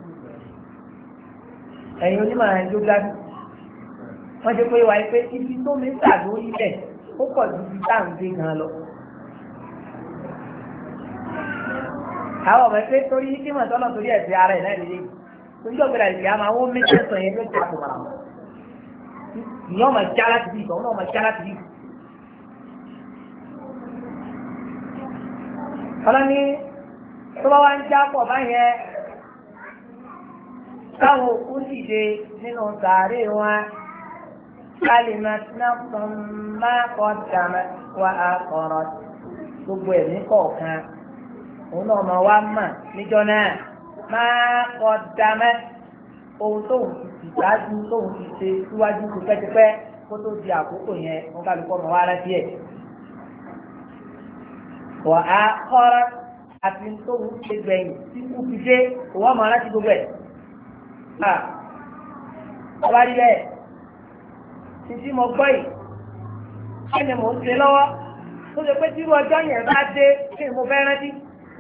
Ẹ̀yin onímọ̀ ẹ̀ ló gbádùn. Wọ́n ṣe pé wáyé pé ibi tó mi gbà lórí ilẹ̀ ó pọ̀ ju ibi táwọn gbé gan lọ. Àwọn ọmọ ẹgbẹ́ torí kí mọ̀ tọ́nà torí ẹ̀sìn ara ẹ̀ náà lélẹ̀. Torí ọ̀gbẹ́ra ìgbà máa wọ́n méjì ẹ̀sán yẹn ló ti àpò màrà wọn. Ìyọ́n máa já láti bí ìtọ́ náà máa já láti bí. Ọlọ́ni tó bá wá ń já pọ̀ báyẹn táwọn òkú dìde nínú sàárè wọn kálímà fún máa kọ́ dàmẹ́ wá àkọ́rọ́ gbogbo ẹ̀mí kọ̀ọ̀kan òun náà máa wá mà níjọ́ náà máa kọ́ dàmẹ́ ohun tóun ti ṣáájú tóun ti ṣe síwájú tipẹ́tipẹ́ kó tó di àkókò yẹn wọn kálukọ́ máa wá rántí ẹ̀. wà á kọ́ra àti tóun ṣe gbẹ̀yìn tí kú fi dé òun àmọ́ aláṣẹ gbogbo ẹ̀. ọba rí bẹ́ẹ̀ títí mo gbọ́ yìí kí ni mò ń ṣe lọ́wọ́ tó ṣe pé tírú ọjọ́ yẹn bá dé kí ni mo fẹ́ rántí.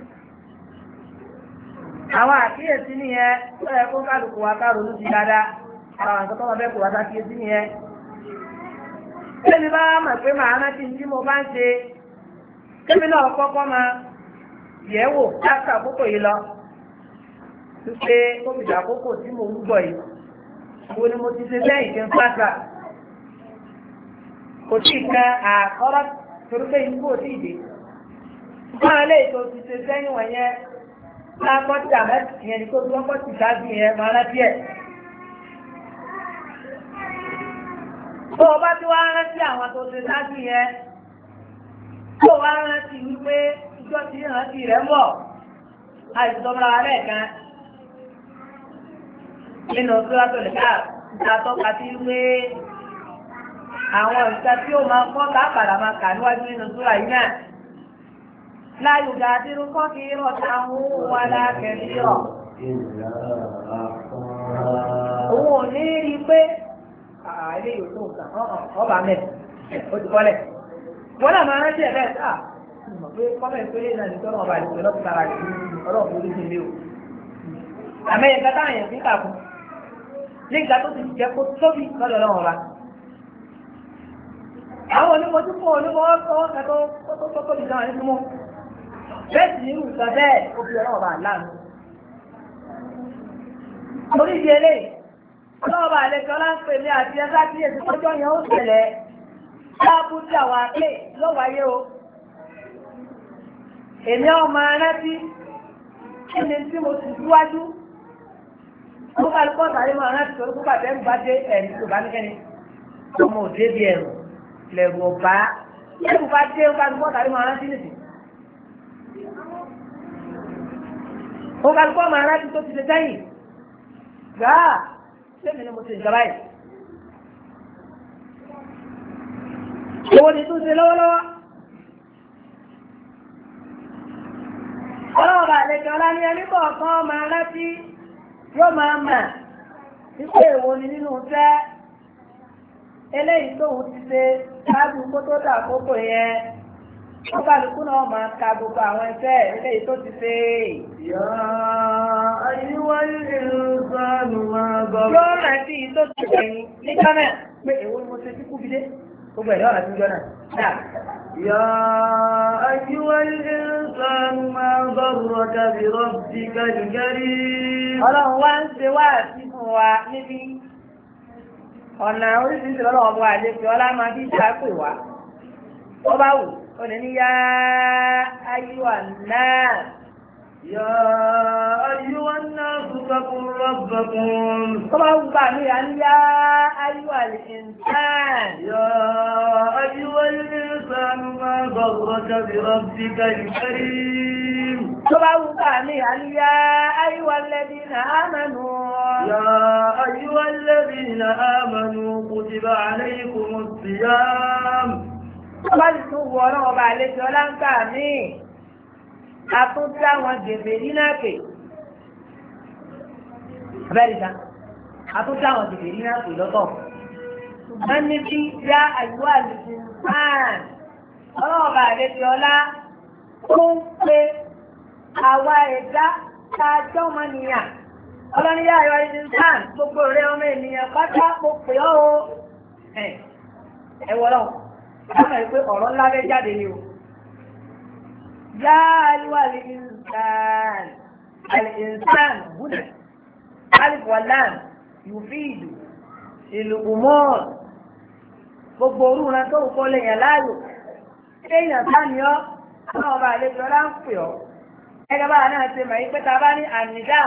àwọn àkíyèsí nìyẹn tó yẹ kó kálukú wa ká ronú sí dáadáa àwọn nǹkan tó wọn fẹ́ kó wa ṣàkíyèsí nìyẹn. Tẹ́mi bá mọ̀ pé màá rántí tí mo bá ń ṣe tẹ́mi náà kọ́kọ́ máa yẹ̀ wò láti àkókò yìí lọ. Ṣé kóbìdì àkókò tí mo ń gbọ́ yìí? Wo ni mo ti ṣe lẹ́yìn kí n fàṣà? Kò tí ì kan àkọ́rọ́ torí pé ikú ò tí ì dé. Báwo lè tó ti ṣe sẹ́yìn wọ̀nyẹn? Láàpọ̀ tí àmẹ́sì yẹn ni kó tí wọ́n pọ̀ sí ṣáájú yẹn máa rántí ẹ̀. Tó o bá ti wá rántí àwọn tó ṣe ṣáájú yẹn, tó o wá rántí wípé ìjọ tí rántí rẹ̀ ń bọ̀, àìsàn ọmọ ara rẹ̀ kan. Nínú Suratul Kahf, ìta tọ́ka sí wípé àwọn ìta tí ó máa kọ́ káàkàrà máa kà níwájú nínú súrà yìí náà. Láyò gàdírú kọ́ kí rọ̀ta mú wà lákẹ̀lí rọ̀. Òun ò ní rí pé àìlè yóò tó nǹkan ọba mẹ́ ó ti kọ́lẹ̀. Wọ́n náà máa rántí ẹ̀ bẹ́ẹ̀ sáà. Mọ̀ pé kọ́lẹ̀ ìpínlẹ̀ náà ní tọ́nà ọba ìpínlẹ̀ lọ́pọ̀ tara ọlọ́pọ̀ orí ti lé o. Àmẹ́yẹ kátà àyàn sí kàkún. Ní ìgbà tó ti jẹ́ kó tóbi lọ́dọ̀ náà ọba. Àwọn onímọ̀jú fún onímọ̀ ọ̀sán kẹ́tọ́ tó tóbi náà ní súnmọ́. Bẹ́ẹ̀ sì ní ìrùsọ bẹ́ẹ̀ ó fi ọlọ́wọ́ bá láàánú. Orí ìdí eléyìí, ọlọ́wọ́ bá lè kọ́lá ń pè mí àti ẹ̀sá tí èsì tọ́jọ́ yẹn ó ṣẹlẹ̀ láàbù tí àwọn àpè ló wáyé o. Èmi ọmọ rántí kí ni tí mo sì síwájú. Mo bá lùkọ́ sáré máa rántí torí kó bàtẹ́ ń bá dé ẹ̀rí tó bá níkẹ́ni. Ọmọ òde bí ẹ̀rù lẹ̀rù ọ̀bá. Ẹ̀rù bá dé ó bá lùkọ́ sáré máa rántí nìsín. Ó bá lùkọ́ máa rántí tó ti ṣe sẹ́yìn. Gbàá sẹ́mi ni mo ṣe ìjọba yìí. Owó ni tún ṣe lọ́wọ́lọ́wọ́. Ọlọ́wọ́ bá lè jọ ọlá ní ẹni kọ̀ọ̀kan máa rántí yóò máa mà wípé èwo ni nínú tẹ́ eléyìí tóun ti ṣe ṣáájú kó tó dà kókò yẹn Ó kálukú náà máa ka gbogbo àwọn ẹsẹ̀ eléyìí tó ti ṣe. Yá ayíwá ìrìnsánù máa gọ́. Yóò rántí tó ti gbẹ̀yìn níjọ́ náà pé èwo ni mo ṣe tí kú fi dé. Gbogbo ẹ̀dá ọ̀nà tí ń jọ náà. Yá ayíwá ìrìnsánù máa gọ́rọ̀ tàbí rọ́bì kàlùkẹ́rì. Ọlọ́run wá ń ṣe wá sí fún wa níbi ọ̀nà oríṣiríṣi lọ́wọ́ ọmọ àlejò ọlá máa bí ìjà pè wá. Ó bá wù ó lè ní yá ayíwá náà. Yá ayíwá náà tukakun rabbakum. Ó bá wù bá mi à ń yá ayíwá al-insan. Yá ayíwá al-insan máa gharraka bi rabbikal karim. Ó bá wù bá mi à ń yá ayíwá alladhina amanu. Yá ayíwá alladhina amanu kutiba alaykumus siyam. Ọba ti tún wọ ọ̀rọ̀ ọba àlejò ọláńkà míì. A tún dá wọn gèbè nínú àpè. Abẹ́rìndà. A tún dá wọn gèbè nínú àpè lọ́tọ̀. Ṣùgbọ́n níbi yá àyíwá àlejò sáàn. Ọ̀rọ̀ ọba àlejò ọlá tó ń pe àwa ẹ̀dá tá a jọ́ ọmọ nìyàn. Ọlọ́ni yá àyíwá àlejò sáàn gbogbo rẹ̀ ọmọ ènìyàn pátá mo pè ọ́ o. Ẹ wọ lọ́wọ́. Láàrín ìpé ọ̀rọ̀ ńlá rẹ̀ jáde ni o. Yá àríwá alìsàn, alìsàn gúnà, alìfọ̀lán, yùfíìdù, ìlùkùmọ́, gbogbo orúran tó kọ́ lèyàn láàrò. Kéèyàn sáníọ́, àwọn ọba àlejò ọlá ń pè ọ́. Ẹgbẹ́ bá náà ṣe mọ̀ pé ta bá ní àmìdá.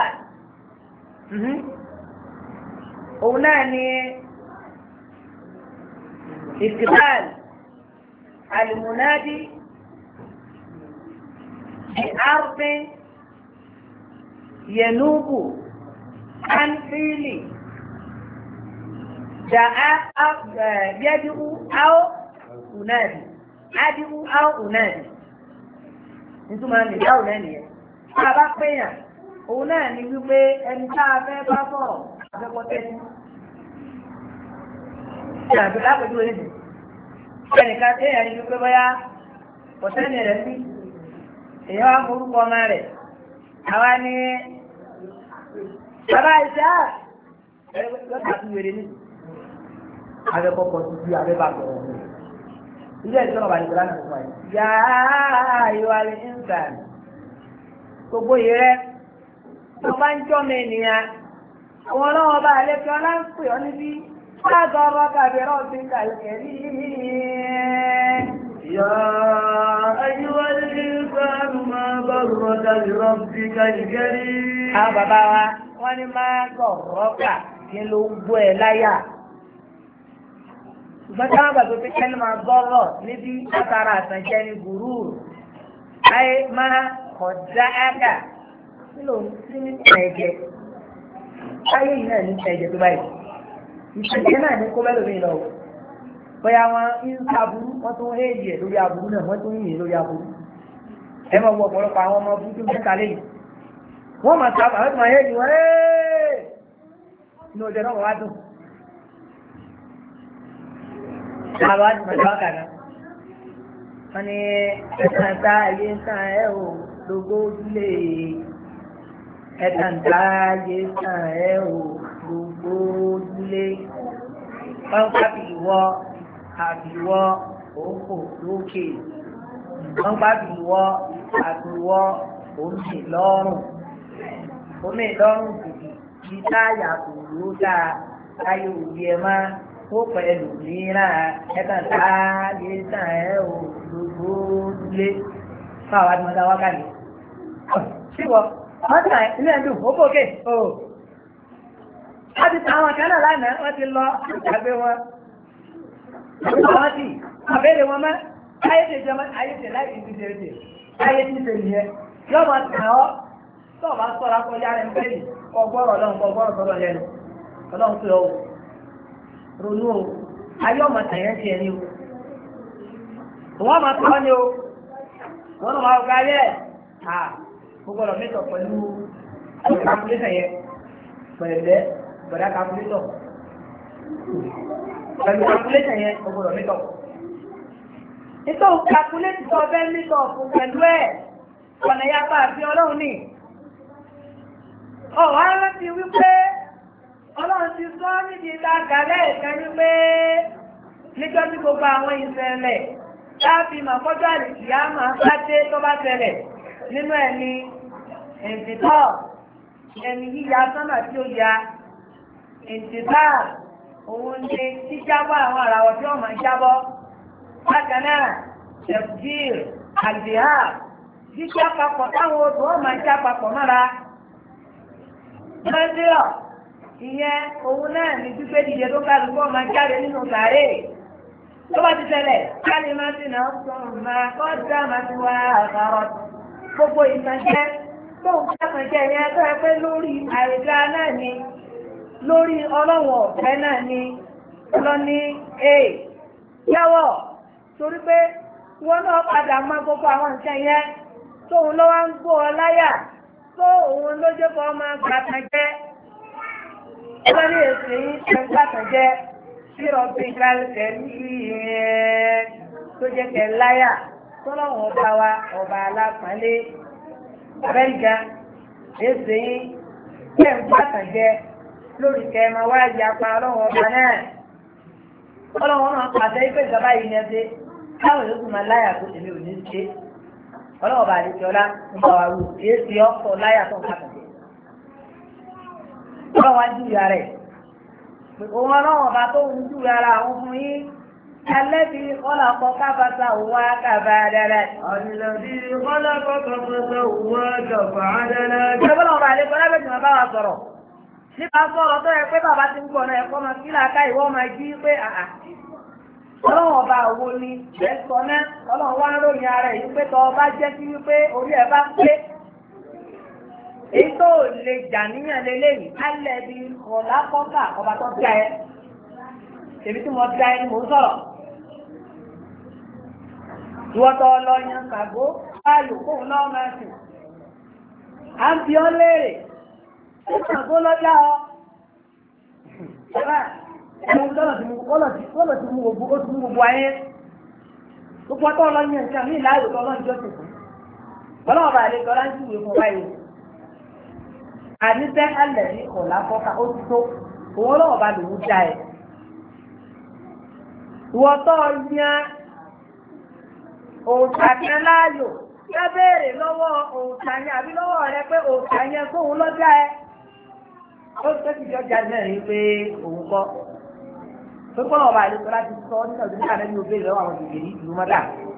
Òun náà ni ìtìbáàlì. المنادي بأرض ينوب عن فيل جاء يدعو أو أنادي أدعو أو أنادي nítorí máa ń lè dáhùn lẹ́nu yẹn tá a bá péyàn òun náà ní wípé ẹni tá a fẹ́ bá sọ̀rọ̀ àfẹ́kọ́ tẹ́sí ìrìnàjò lápẹ̀jú onídìí ẹnìkan tí èèyàn ní wípé bóyá ọ̀sẹ́ni rẹ̀ sí èèyàn wá forúkọ ọmọ rẹ̀ àwa ní bàbá ìṣá lọ́tà tún wèrè ní abẹ́kọ̀kọ̀ sí bí abẹ́bà gbọ̀rọ̀ ọ̀hún ilé ẹ̀sìn ọ̀bà ìṣẹ̀lá náà fún ẹ̀ yá ayọ̀ alẹ́ ìǹsàn gbogbo yìí rẹ̀ tó bá ń jọ́ mi ènìyàn àwọn ọlọ́wọ́ bá alẹ́ fi ọlá ń pè ọ́ níbí. أغرك بربك الكريم يا أيها الإنسان ما غرك بربك الكريم ها بابا wọ́n ní máa gọ̀rọ́kà kí ló ń gbọ́ ẹ láyà ṣùgbọ́n tí wọ́n gbàgbé pé kẹ́lí máa gọ́rọ̀ níbi látara àtànjẹ ní gùrú ayé máa kọjá ága kí ló ń sí ní ẹ̀jẹ̀ ayé yìí náà ní ẹ̀jẹ̀ tó báyìí ìṣẹ̀lẹ̀ náà ní kó mẹ́lò mi lọ bóyá wọn ń sábúrú wọ́n tún héèjì ẹ̀ lórí aburú náà wọ́n tún yìí lórí aburú ẹ máa wọ ọ̀pọ̀lọpọ̀ àwọn ọmọ burúkú mẹ́ta lẹ́yìn wọ́n máa sábà wọ́n tún máa héèjì wọ́n ẹ́ẹ́ inú ọjọ́ náà wá dùn àwọn àti màdà wákà náà wọ́n ní ẹ̀sán tá ayé ń tàn ẹ́ ò lógó ojúlé ẹ̀sán tá ayé ń tàn ẹ́ ò gbogbo ojúlé wọ́n pàbí ìwọ àbíwọ́ òǹkò lókè wọ́n pàbí ìwọ àbíwọ́ òǹkè lọ́rùn omi lọ́rùn kìkì kí táyà kò ló dáa táyà òbí ẹ máa ó pẹ̀lú mìíràn ẹ̀ka táyé tàn ẹ́ ò gbogbo ojúlé fáwọn àdìmọ́dá wákàtí ṣíwọ́ wọ́n tàn ilé ẹ̀dùn ó bókè ó. Wọ́n ti ta àwọn kanáà lánàá, wọ́n ti lọ ìgbàgbé wọn. Wọ́n ti àbẹ́rẹ̀ wọn mọ́, ayé ti jẹmọ́, ayé ti láì ti ṣe ṣe, ayé ti ṣe nìyẹn. Yọ́ máa tàn ọ́, tó o bá sọ́ra kọ́ yára ń bẹ́ẹ̀ ọgbọ́rọ̀ ọlọ́run kọ́ ọgbọ́rọ̀ sọ́dọ̀ lẹ́nu. Ọlọ́run pé ọ ronú o, ayé ọmọ tàn yẹn ti ẹni o. Wọ́n máa tọ́ ni o, wọ́n náà máa gba ayé ẹ̀. Gbogbo ọ̀rọ̀ mẹ́tọ̀ pẹ̀lú calculation yẹn, pẹ̀lẹ́. Bọ̀dá calculator. Pẹ̀lú calculator yẹn, ọgbọ̀dọ̀ mítọ̀. nítorí kàkúlẹ́tì tó fẹ́ nílò fún pẹ̀lú ẹ̀ ọ̀nà ìyapa àti ọlọ́run ní. ọ̀wá rántí wípé ọlọ́run ti sọ níbi ìdágalẹ̀ ìfẹ́ wípé níjọ́ tí gbogbo àwọn ìṣẹ̀lẹ̀ láàfi màkọ́jọ́ àlìkìyà máa bá dé tó bá ṣẹlẹ̀ nínú ẹni ìdìtọ́ ẹni yíya sọ́nà tí ó ya ìdìtọ́ òun ni jíjábọ̀ àwọn àràwọ̀ tí wọ́n máa jábọ́ bákan náà ṣẹ̀fùdíìr àlìhà jíjá papọ̀ táwọn odò wọ́n máa já papọ̀ mọ́ra mẹ́síọ̀ ìyẹn òun náà ní gbígbé dìde tó kálukú ọmọ jáde nínú sàárè tó bá ti ṣẹlẹ̀ káàlì máa ti náà sọ̀rọ̀ máa kọjá máa ti wá àkàrọ̀ gbogbo ìtànjẹ tó ń kàtànjẹ yẹn tó ẹ pé lórí àìdá náà ni lórí ọlọ́wọ̀ ọ̀fẹ́ náà ni lọ ní e yẹ́wọ̀ torí pé wọ́n náà padà mọ gbogbo àwọn nǹkan yẹn tóun ló wá ń gbó ọ láyà tó òun ló jẹ́ kó máa kàtànjẹ wọ́n ní èsì yìí ṣe ń kàtànjẹ sí ọ̀gbìn kálukẹ́ ní ẹ̀ tó jẹ́ kẹ́ láyà tọ́lọ́wọ́n ọba wa ọba alápọ̀nlé abẹ́rìgá èsì yìí ṣe ń kàtànjẹ lórí kẹ́ẹ̀mọ́ wá yapa ọlọ́wọ́n ọba náà ọlọ́wọ́n náà pàṣẹ ìpè ìjọba yìí ní ẹsẹ̀ káwọn yòókù máa láyà tó tèmi ò ní ṣe ọlọ́wọ́n ọba àdéjọ́ ọlá ń bá wa wù èsì ọkọ̀ láyà tó ń kàtànjẹ. ọlọ́wọ́n á júwe ara ẹ̀ òun ọlọ́wọ́n ọba tó ń júwe ara àwọn fún yín alẹ́bí kọ́lákọ́ kábàtà òwá kábà dára. Àlẹ́bí kọ́lákọ́ kábàtà òwá kábà dára. ìjọba ọba àdéjọ́ ọlá bẹ̀rẹ̀ bá wa sọ̀rọ̀ nípa sọ̀rọ̀ tó yẹ pé bàbá ti ń gbọ̀ náà ẹ̀kọ́ máa kílà ká ìwọ́ máa jí pé àà ọlọ́wọ́n ọba wo ni ẹ̀ sọ náà ọlọ́wọ́n wá ń ròyìn ara ẹ̀ yìí pé tọ́ ọba jẹ́ sí wípé orí ẹ̀ bá pé èyí tó lè jà níyàn lélẹ́yìn alẹ́ bí ọ̀la kọ́kà ọba tó dá ẹ èmi tí mo dá ẹ ni mò ń sọ̀rọ̀ ìwọ́tọ̀ lọ yan kàgbó báyò kóun náà máa sùn à ń bí ọ léèrè ó kàgbó lọ́jà ọ ẹ̀rọ tọ́lọ̀ ti mú tọ́lọ̀ ti mú gbogbo ó ti mú gbogbo ayé gbogbo ọtọ́ lọ yan nǹkan mí láàyò tọ́lọ́ ìjọ ti fún ọlọ́wọ́ bá lè tọ́lá ń júwèé fún báyìí àníṣẹ́ alẹ̀ ní ọ̀la fọ́ká ó ti tó òun ọlọ́wọ́ bá lòún já ẹ̀. ìwọ́tọ́ yan òòtà kan láàyò yá béèrè lọ́wọ́ òòtà yẹn àbí lọ́wọ́ rẹ pé òòtà yẹn fóun lọ́jà ẹ̀. ó ti tẹ́sí ìjọba náà rí pé òun kọ́ pé kọ́ ọba àlejò láti sọ nígbà tó ní àná ní obìnrin lọ́wọ́ àwọn ìgbèrè ìlú mọ́dà.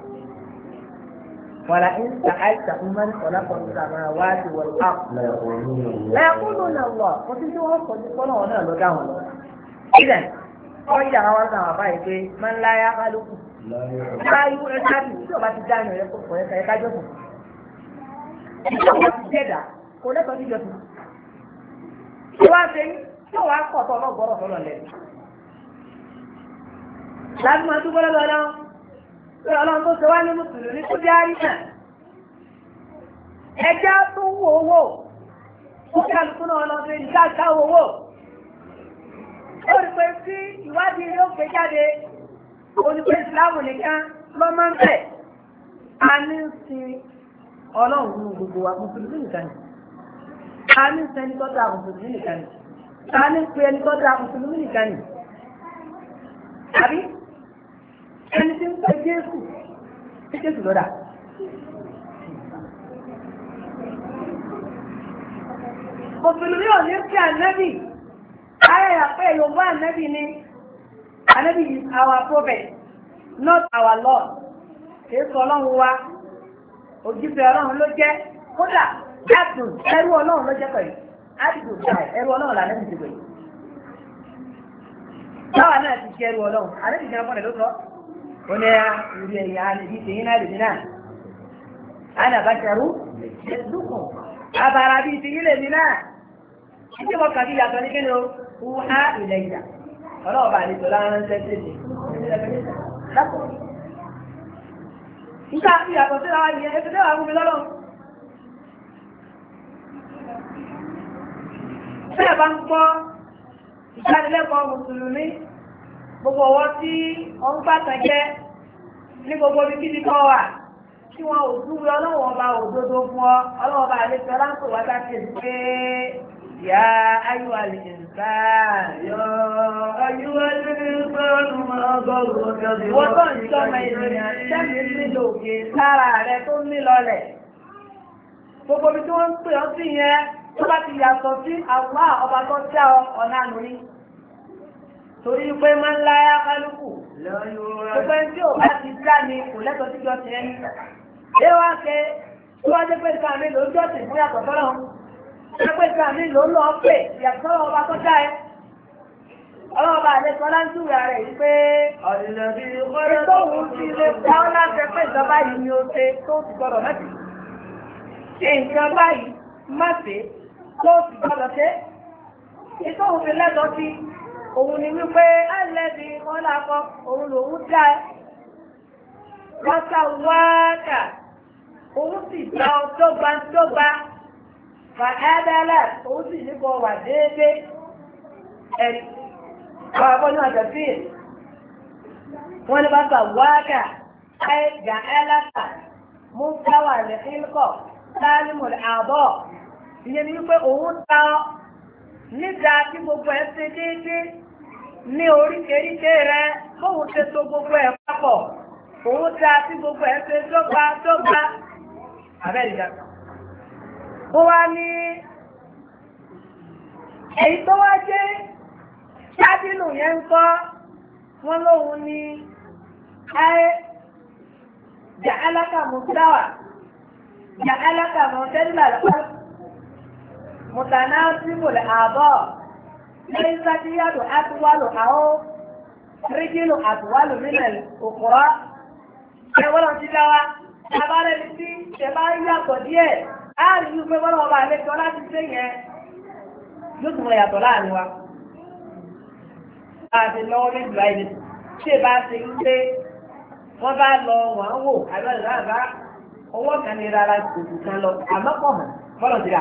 wàlà ń ta àìsàn fún mẹ́rin kọ́lá kan ní àmàrà wáàdì wọ̀l áàpù. lẹ́ẹ̀kúnnù náà wọ̀ kó tí wọ́n sọ ní kọ́lọ́ wọn náà lọ dá wọn lọ. ìdẹ̀ kọ́ ìyá wa náà wà báyìí pé máa ń láyà kálukú. láyú ẹ káàdì tí ọba ti dá ìrìn rẹ kó kọ̀ ẹ́ kájọ́ fún. ìjọba ti jẹ́dà kò lẹ́tọ̀ọ́ sí ìjọsìn. tí wàá ṣe tí wàá kọ̀ tọ́ ọlọ́gbọ́rọ̀ tọ́lọ̀ lẹ́nu. láti máa dúpọ́ lọ́dọ̀ ọlọ́run pé ọlọ́run tó ṣe wá ní mùsùlùmí tó dé àríkà ẹjẹ́ tó ń wo owó ó kálukú náà lọ sí ìjà ìjà owó ó rí pé tí ìwádìí yóò gbé jáde olùpẹ̀ ìsìláàmù nìkan ló máa ń bẹ̀ a ní sin ọlọ́run nínú gbogbo wa mùsùlùmí nìkan ni a ní sin ẹni tó dáa mùsùlùmí nìkan ni a ní pe ẹni tó dáa mùsùlùmí nìkan ni àbí ẹni tí ń pè Jésù tí Jésù lọ́dà. Mùsùlùmí ò ní sí ànábì, ayé àpẹ Yorùbá ànábì ni, ànábì is our prophet, not our Lord. Kìí sọ ọlọ́run wa, òjíṣẹ́ ọlọ́run ló jẹ́, kódà Adùn ẹrú ọlọ́run ló jẹ́ pẹ̀lú, Adùn jáì ẹrú ọlọ́run lànà ti pẹ̀lú. Táwa náà ti jẹ́ ẹrú ọlọ́run, ànábì jẹ́ ọkọ̀ rẹ̀ ló sọ. Ó ní ìrìn ẹ̀yà àlejò tèyí náà lè ní náà. Àdàbàṣẹ̀rú ẹ̀dùnkùn. Àbàrà bíi tèyí lè ní náà. Ìdí mọ̀ kàbí yàtọ̀ ní kíni o, wúhá ilẹ̀ ìjà. Ọlọ́ọ̀bà àlejò lára ń tẹ́sí ní. Nígbà tí yàtọ̀ sí àwọn ìyẹn, ẹgbẹ́ wà fún mi lọ́lọ́. Bẹ́ẹ̀ bá ń gbọ́ ìdánilẹ́kọ̀ọ́ Mùsùlùmí. Gbogbo ọwọ́ tí ọ̀n bàtàn jẹ́ ní gbogbo ibi kíbi kọ́ wà tí wọn ò dúró ọlọ́wọ́ ọba òdodo fún ọ ọlọ́wọ́ ọba àlejò ọláńtò wá dá sí pé yá ayúwa lè nǹka yá ayúwa lè nǹka ló máa gbọ́rọ̀ jáde wọ́n tó ń sọmọ ènìyàn sẹ́mi sí lòkè lára rẹ tó ń mí lọlẹ̀ gbogbo ibi tí wọ́n ń pè ọ́ sí yẹn tó bá ti yàtọ̀ sí àwọn ọba tó tẹ́ ọ ọ̀nà àná ní torí pé máa ń láyá kálukú gbogbo ẹni tí ò bá ti já ni kò lẹ́tọ̀ọ́ sí jọ tiẹ̀ ní. Ṣé wá ṣe tí wọ́n jẹ́ pé nǹkan mi ló ń jọ́sìn fún yàtọ̀ sọ́rọ̀ ń? Ṣé pé nǹkan mi ló ń lọ pè yàtọ̀ sọ́rọ̀ ọba tó já ẹ? Ọlọ́ọ̀ba àlejò ọláńtúwìá rẹ̀ yìí pé ètò òun ti lè pa ọ́ láti pé ìjọba yìí ni ó ṣe tó ti gbọ́dọ̀ mẹ́tì. Ṣé nǹkan báyìí má ṣe tó ti gbọ́dọ̀ ṣe? Ètò òun ti lẹ́tọ̀ọ́ sí òun ni wípé alẹ́bí wọn lákọ òun lòun dá ẹ wọ́n sá wáàkà òun sì gba ọdọ́gba dọ́gba fà ẹ́dẹ́lẹ̀ òun sì ní kọ́ wà déédé ẹ̀rí wọ́n àbọ̀ ní ọ̀dọ̀ sí ẹ̀ wọ́n ní bá sá wáàkà ẹ̀gà ẹlẹ́ta mú káwà lẹ́kínkọ̀ sálímù àbọ̀ ìyẹn ni wípé òun ta ọ nígbà tí gbogbo ẹ̀ ṣe déédé ní oríkèéríkè rẹ fóun ṣe so gbogbo ẹ̀ papọ̀ òun ta tí gbogbo ẹ̀ ṣe dọ́gba dọ́gba abẹ́rìndà. ó wá ní èyí tó wá jẹ́ ṣáàdínù yẹn ń kọ́ wọ́n lóhun ní ayé jà alákàmù dáwà jà alákàmù tẹ́lẹ̀ lọ́pọ̀ متناسب الأعضاء ليست يد أطول أو رجل أطول من الأخرى ẹwọ́n ti dáwà abárẹ́ ní tí ṣẹ̀bá yàtọ̀ díẹ̀ láàrin yìí pé wọ́n ọba àlejò láti ṣe yẹn yóò tún wọ́n yàtọ̀ láàrin wa láti lọ́wọ́ méjì láì ní tí ẹ bá ṣe ń pé wọ́n bá lọ wọ́n wò àbẹ̀rẹ̀ náà bá owó kan ní rárá òkú kan lọ àmọ́ pọ̀ mọ́ bọ́lọ̀ ti rà.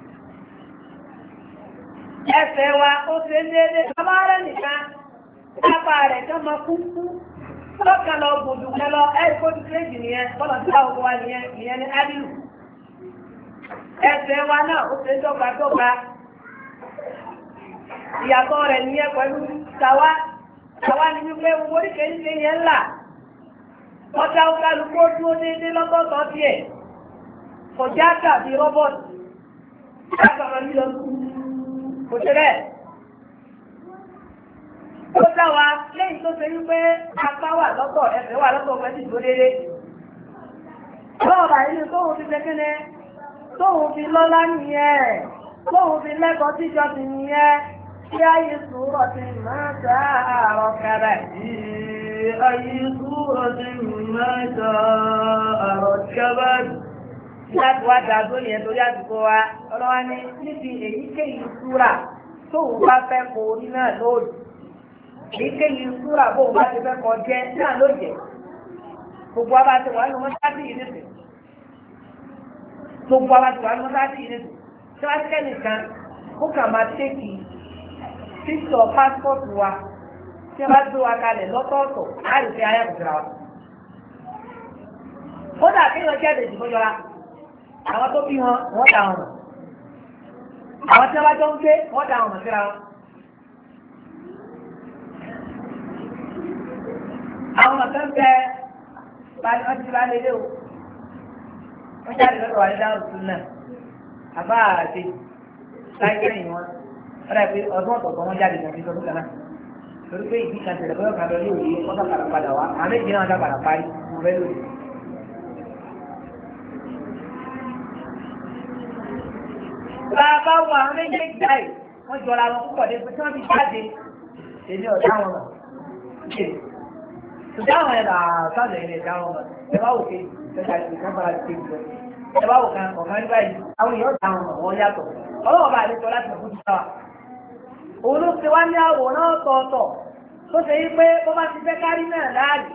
Ẹsẹ̀ wa ó ṣe ń déédé abárẹ́ nìkan lápá rẹ̀ kan máa kú kú lọ́kàn lọ gbòdù kan lọ ẹ̀ kójú kéjì nìyẹn bọ́lá tí a wọ wa nìyẹn ìyẹn ní ádìlù. Ẹsẹ̀ wa náà ó ṣe dọ́gba dọ́gba ìyàtọ̀ rẹ̀ nìyẹn pẹ̀lú tàwa tàwa ni wípé oríkèéríkèé yẹn ńlá ọjà kálukú dúró déédé lọ́tọ̀ọ̀tọ̀ tiẹ̀ kọjá tàbí rọ́bọ̀tì lágbàrá nílò kò ṣe bẹ́ẹ̀. Ó dá wa lẹ́yìn tó ṣe wípé apá wà lọ́tọ̀ ẹsẹ̀ wà lọ́tọ̀ pẹ̀lú ìdúró déédé. Lọ́ọ̀bà yìí tóun fi ṣẹ́kẹ́lẹ́ tóun fi lọ́lá nìyẹn tóun fi lẹ́kọ̀ọ́ tíjọ sí nìyẹn kí ayé sùúrọ̀ ti máa ta àrọ̀ kẹrẹ̀. Ayé sùúrọ̀ ti máa ta àrọ̀ kẹrẹ̀. Láti wá dàgbó yẹn torí àdúgbò wa, ọlọ́wà ní níbi èyíkéyìí súrà tóun bá fẹ́ kọ orí náà lóòdì. Èyíkéyìí súrà bóun bá ti fẹ́ kọ jẹ́ náà ló jẹ́. Gbogbo wa bá ti wà ní mọ́sáàtì yìí nìsín. Gbogbo wa bá ti wà ní mọ́sáàtì yìí nìsín. Tí wọ́n ti kẹ́ nìkan, ó kà máa tẹ́kì píṣọ̀ pásítọ̀tù wa. Tí wọ́n bá gbé wa kalẹ̀ lọ́tọ̀ọ̀tọ̀, á lè fi ayé àkùsìrà wa. Ó dà kéèyàn jẹ́ àdèjì fún yọra. Àwọn tó bí wọn, wọ́n dá wọn mọ̀. Àwọn tí wọ́n bá jọ ń gbé, wọ́n dá wọn mọ̀ síra wọn. Àwọn mọ̀tọ́ ń bẹ wọ́n ti bá lélẹ̀ o. Wọ́n jáde lọ́dọ̀ wà ní dáhùn sùn náà. Àbá àti láìpẹ́ yìí wọn. Wọ́n dà pé ọdún ọ̀tọ̀ọ̀tọ̀ wọn jáde nàbí sọdún kan náà. Torí pé ìdí kan tẹ̀lé bọ́yọ̀ kan lọ ní òye, wọ́n sá padà padà wá. Àmì ìdí náà dá padà parí. Mo fẹ́ lóye. Bàbá wo àwọn méjèèjì báyìí, wọ́n jọra wọn púpọ̀ dé pé tí wọ́n fi jáde, èmi ọ̀dá wọn mọ̀. Ṣùgbọ́n àwọn ẹ̀dà sáàlẹ̀ ilẹ̀ ẹ̀dá wọn mọ̀. Ẹ bá wò pé ìjọba ìṣẹ̀lẹ̀ bára ti kéjì lọ. Ẹ bá wò kan ọ̀kan ní báyìí, àwọn èèyàn dá wọn mọ̀ wọ́n yàtọ̀. Ọlọ́wọ́ bá àlejò láti mọ̀ fún ti sáwà. Òun ló ṣe wá ní àwòrán ọ̀tọ̀ọ̀tọ̀ tó ṣe yí pé ó bá ti fẹ́ kárí náà láàyè.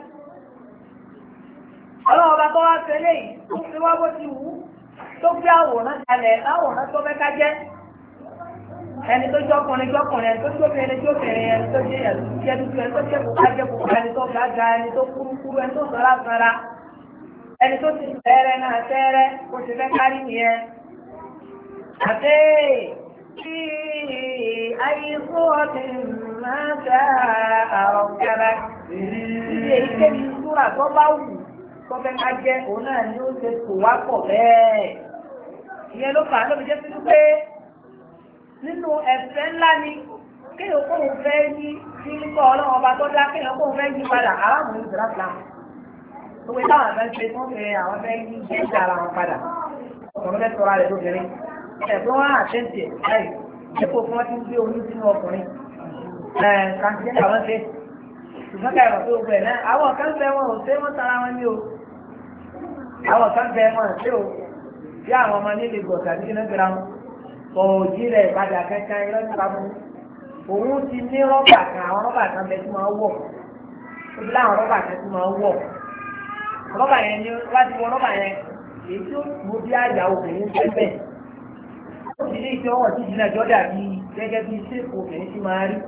Ọlọ́wọ́ bá tó wá ṣe léyìí, ó ṣe wá bó ti wù ú. Tó gbé àwòrán kalẹ̀ láwòrán tó fẹ́ ká jẹ́. ẹni tó jẹ́ ọkùnrin jẹ́ ọkùnrin ẹni tó jẹ́ obìnrin jẹ́ obìnrin ẹni tó jẹ́ ẹ̀dúgbẹ́ ẹni tó jẹ́ kókó jẹ́ kókó ẹni tó ga ga ẹni tó kúrúkúrú ẹni tó sọ́ra sọ́ra ẹni tó ti tẹ́rẹ́ náà tẹ́rẹ́ kó ti fẹ́ kárí nìyẹn. àti tí ayé fún ọtí máa ta àrùn kára ilé ike ní ìtura tó bá wù tó fẹ́ ká jẹ́ òun náà ni ó ṣe tò wá pọ̀ bẹ́ẹ̀. ìyẹn ló fà á lóbi jẹ́ pípé pé nínú ẹ̀fẹ́ ńlá ni kéèyàn kóhun fẹ́ yí sí nípa ọlọ́run ọba tó dá kéèyàn kóhun fẹ́ yí padà aráàlú ní ìsìláàmù. gbogbo táwọn àfẹ́ ṣe tó ń fẹ́ àwọn fẹ́ yí jẹ́ ara wọn padà ọkùnrin fẹ́ tọ́ra rẹ̀ lóbìnrin ẹ̀fọ́ wọn àtẹ́ǹtì ẹ̀ láì dípò fún wọn ti ń gbé oyún sínú ọkùnrin ẹ̀ kàǹtìjẹ́ àwọn ṣe ṣùgbọ́n ká ẹ̀rọ tó gbẹ̀ náà àwọn kan fẹ́ wọn ò ṣe wọ́n tara wọn ní o àwọn kan fẹ́ wọn ò ṣe o bí àwọn ọmọ nílé gọ̀ọ̀tà ní kíná gbéra wọn kò jí rẹ̀ padà kankan irọ́ nípa fún òun ti ní rọ́bà kan àwọn rọ́bà kan bẹ tí wọ́n wọ̀ ó ti láwọn rọ́bà kan tí wọ́n wọ̀ rọ́bà yẹn ni wá ti wọ rọ́bà yẹn èyí tí ó mú bí àyà obìnrin fẹ́ bẹ́ẹ̀ ó ti ní ìṣe ọwọ́ tí ìjìnlẹ̀ jọ dàbí gẹ́gẹ́ bí ṣéèpù obìnrin ti máa rí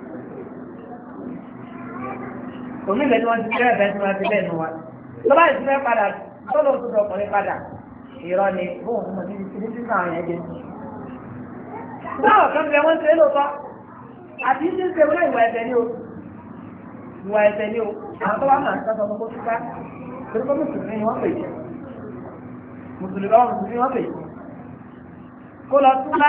òmí ìgbẹ́ tí wọ́n ti fẹ́ bẹ́ẹ̀ tí wọ́n ti bẹ́ẹ̀ nù wa tó bá ti fẹ́ padà tó lóun tó dọkùnrin padà irọ́ ni bóun fún mi ti ní sísè àwọn yẹn jẹ báwọn kan bẹ wọ́n ṣe é lóòótọ́ àti ṣe ń ṣe wọ́n ìwà ẹ̀ṣẹ̀ ni o ìwà ẹ̀ṣẹ̀ ni o àwọn tó bá máa ń sọ́sọ́ fún kó túká torí pé mùsùlùmí ni wọ́n pè é mùsùlùmí báwọn mùsùlùmí wọ́n pè é kó lọ túká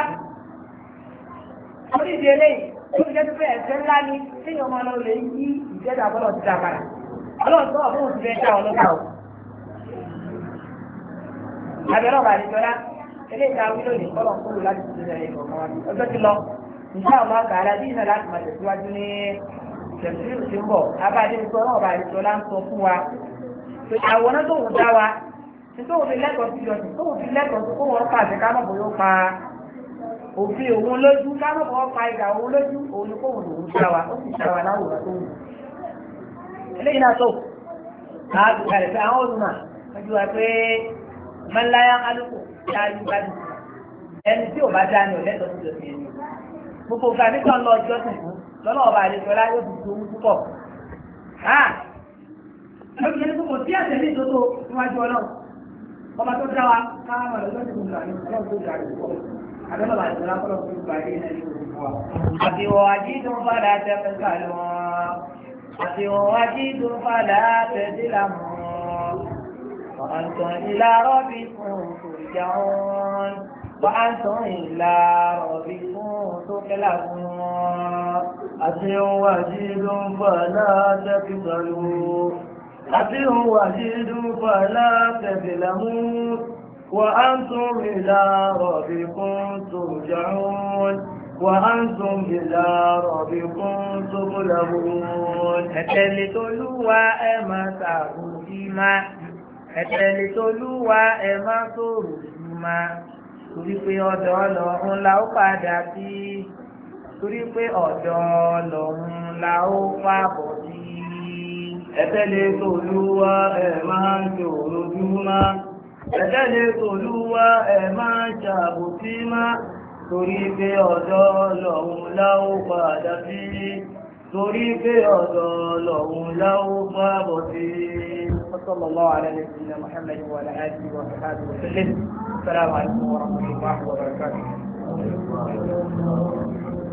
orí ìdí eléyìí ó ti jẹ́ pé ẹ̀ṣẹ̀ ńlá ni téèyàn máa lọ lè yí ìjẹ́dá bọ́lọ̀ ti dá padà ọlọ́run tó wà fún òṣìṣẹ́ ẹ̀dá ọlọ́gbà o abẹ́rẹ́ ọ̀bà àdìjọ́lá ilé ìta wílò ní kọ́lọ̀ kúrò láti ti ṣe ìkọ̀ọ̀kan wa ọjọ́ ti lọ nígbà ọmọ àgbàrá bí iná láti máa tẹ̀síwájú ní tẹ̀síwájú tí ń bọ̀ abáàdé ní sọ́nà ọ̀bà àdìjọ́lá ń sọ fún wa pé àwòrán tó wù dá wa nítorí fi lẹ́tọ̀ọ́ sí ọ̀sìn tó fi lẹ́tọ̀ọ́ sí kó wọ́n pàṣẹ ká mọ̀ bóyá ó pa òfin òun lójú ká mọ̀ bóyá ó pa ìgbà òun lójú òun ni kóhùn lòun dá wa ó sì dá wa láwòrán tó wù. eléyìí náà tó láàbù kalẹ̀ pé àwọn olùmọ̀ wọ́n ju wa pé mọ́láyà kálukú dájú dájú ẹni tí ò bá dá ní ọ̀lẹ́tọ̀ọ́ tó lọ́sí ẹni gbogbo nǹkan nígbà ńlọ ọjọ́ sì fún lọ́nà ọba àlejò ọlá yóò fi owó púpọ̀ lórí ẹni tó kò sí àṣẹ ní ìtótó níwájú ọlọ́run ọba tó dá wa káwọn ọ̀rọ̀ lọ́sí fún ìgbà ní ọlọ́run tó dá rẹ̀ púpọ̀ àbẹ́lọ́ àlejò ọlá kọ́lọ́ fún ìgbà yìí náà yóò fún wa. àtiwọ̀ ajídùn fàlà tẹ́fẹ́ kàlù wọn àtiwọ̀ ajídùn fàlà tẹ́sí làmù وأنتم إلى ربكم ترجعون وأنتم إلى ربكم تقلبون أتوا وجيد فلا تكسلوا أتوا وجيد فلا تظلموا وأنتم إلى ربكم ترجعون وأنتم إلى ربكم تقلبون ẹ̀tẹ̀lẹ̀tolúwa ẹ máa ṣàbùsí máa ẹ̀tẹ̀lẹ̀ tó lúwa ẹ má sọ̀rọ̀ sí ma torí pé ọ̀dọ̀ Ọlọ́run la ó padà sí torí pé ọ̀dọ̀ Ọlọ́run la ó pàbọ̀ sí. ẹ̀tẹ̀lẹ̀ tó lúwa ẹ má sọ̀rọ̀ sí ma ẹ̀tẹ̀lẹ̀ tó lúwa ẹ má ṣàbòsí ma torí pé ọ̀dọ̀ Ọlọ́run la ó padà sí torí pé ọ̀dọ̀ Ọlọ́run la ó pàbọ̀ sí. وصلى الله على نبينا محمد وعلى اله وصحبه وسلم السلام عليكم ورحمه الله وبركاته